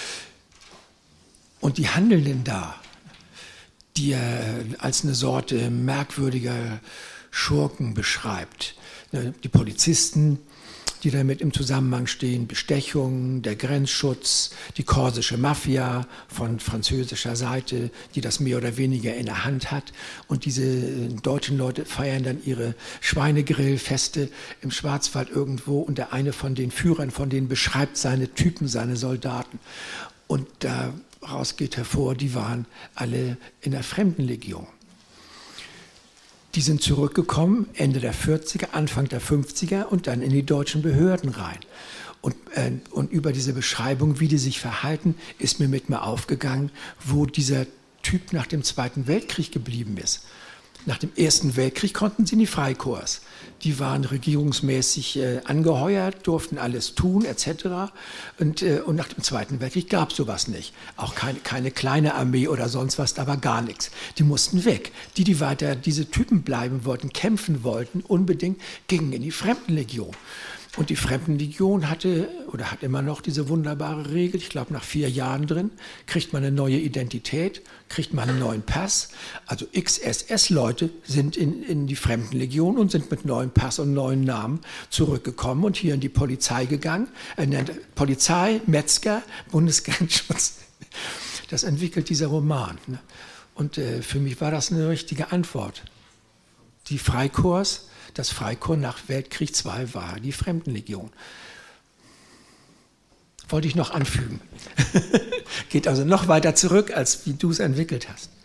Und die Handelnden da, die er als eine Sorte merkwürdiger Schurken beschreibt, die Polizisten, die damit im Zusammenhang stehen, Bestechung, der Grenzschutz, die korsische Mafia von französischer Seite, die das mehr oder weniger in der Hand hat. Und diese deutschen Leute feiern dann ihre Schweinegrillfeste im Schwarzwald irgendwo und der eine von den Führern von denen beschreibt seine Typen, seine Soldaten. Und daraus geht hervor, die waren alle in der Fremdenlegion. Die sind zurückgekommen, Ende der 40er, Anfang der 50er und dann in die deutschen Behörden rein. Und über diese Beschreibung, wie die sich verhalten, ist mir mit mir aufgegangen, wo dieser Typ nach dem Zweiten Weltkrieg geblieben ist. Nach dem Ersten Weltkrieg konnten sie in die Freikorps. Die waren regierungsmäßig angeheuert, durften alles tun etc. Und nach dem Zweiten Weltkrieg gab es sowas nicht. Auch keine kleine Armee oder sonst was, da war gar nichts. Die mussten weg. Die weiter diese Typen bleiben wollten, kämpfen wollten, unbedingt gingen in die Fremdenlegion. Und die Fremdenlegion hatte oder hat immer noch diese wunderbare Regel, ich glaube nach 4 Jahren drin, kriegt man eine neue Identität, kriegt man einen neuen Pass. Also XSS-Leute sind in die Fremdenlegion und sind mit neuen Pass und neuen Namen zurückgekommen und hier in die Polizei gegangen. Polizei, Metzger, Bundesgrenzschutz. Das entwickelt dieser Roman. Ne? Und für mich war das eine richtige Antwort. Die Freikorps. Das Freikorps nach Weltkrieg II war die Fremdenlegion. Wollte ich noch anfügen. Geht also noch weiter zurück, als wie du es entwickelt hast.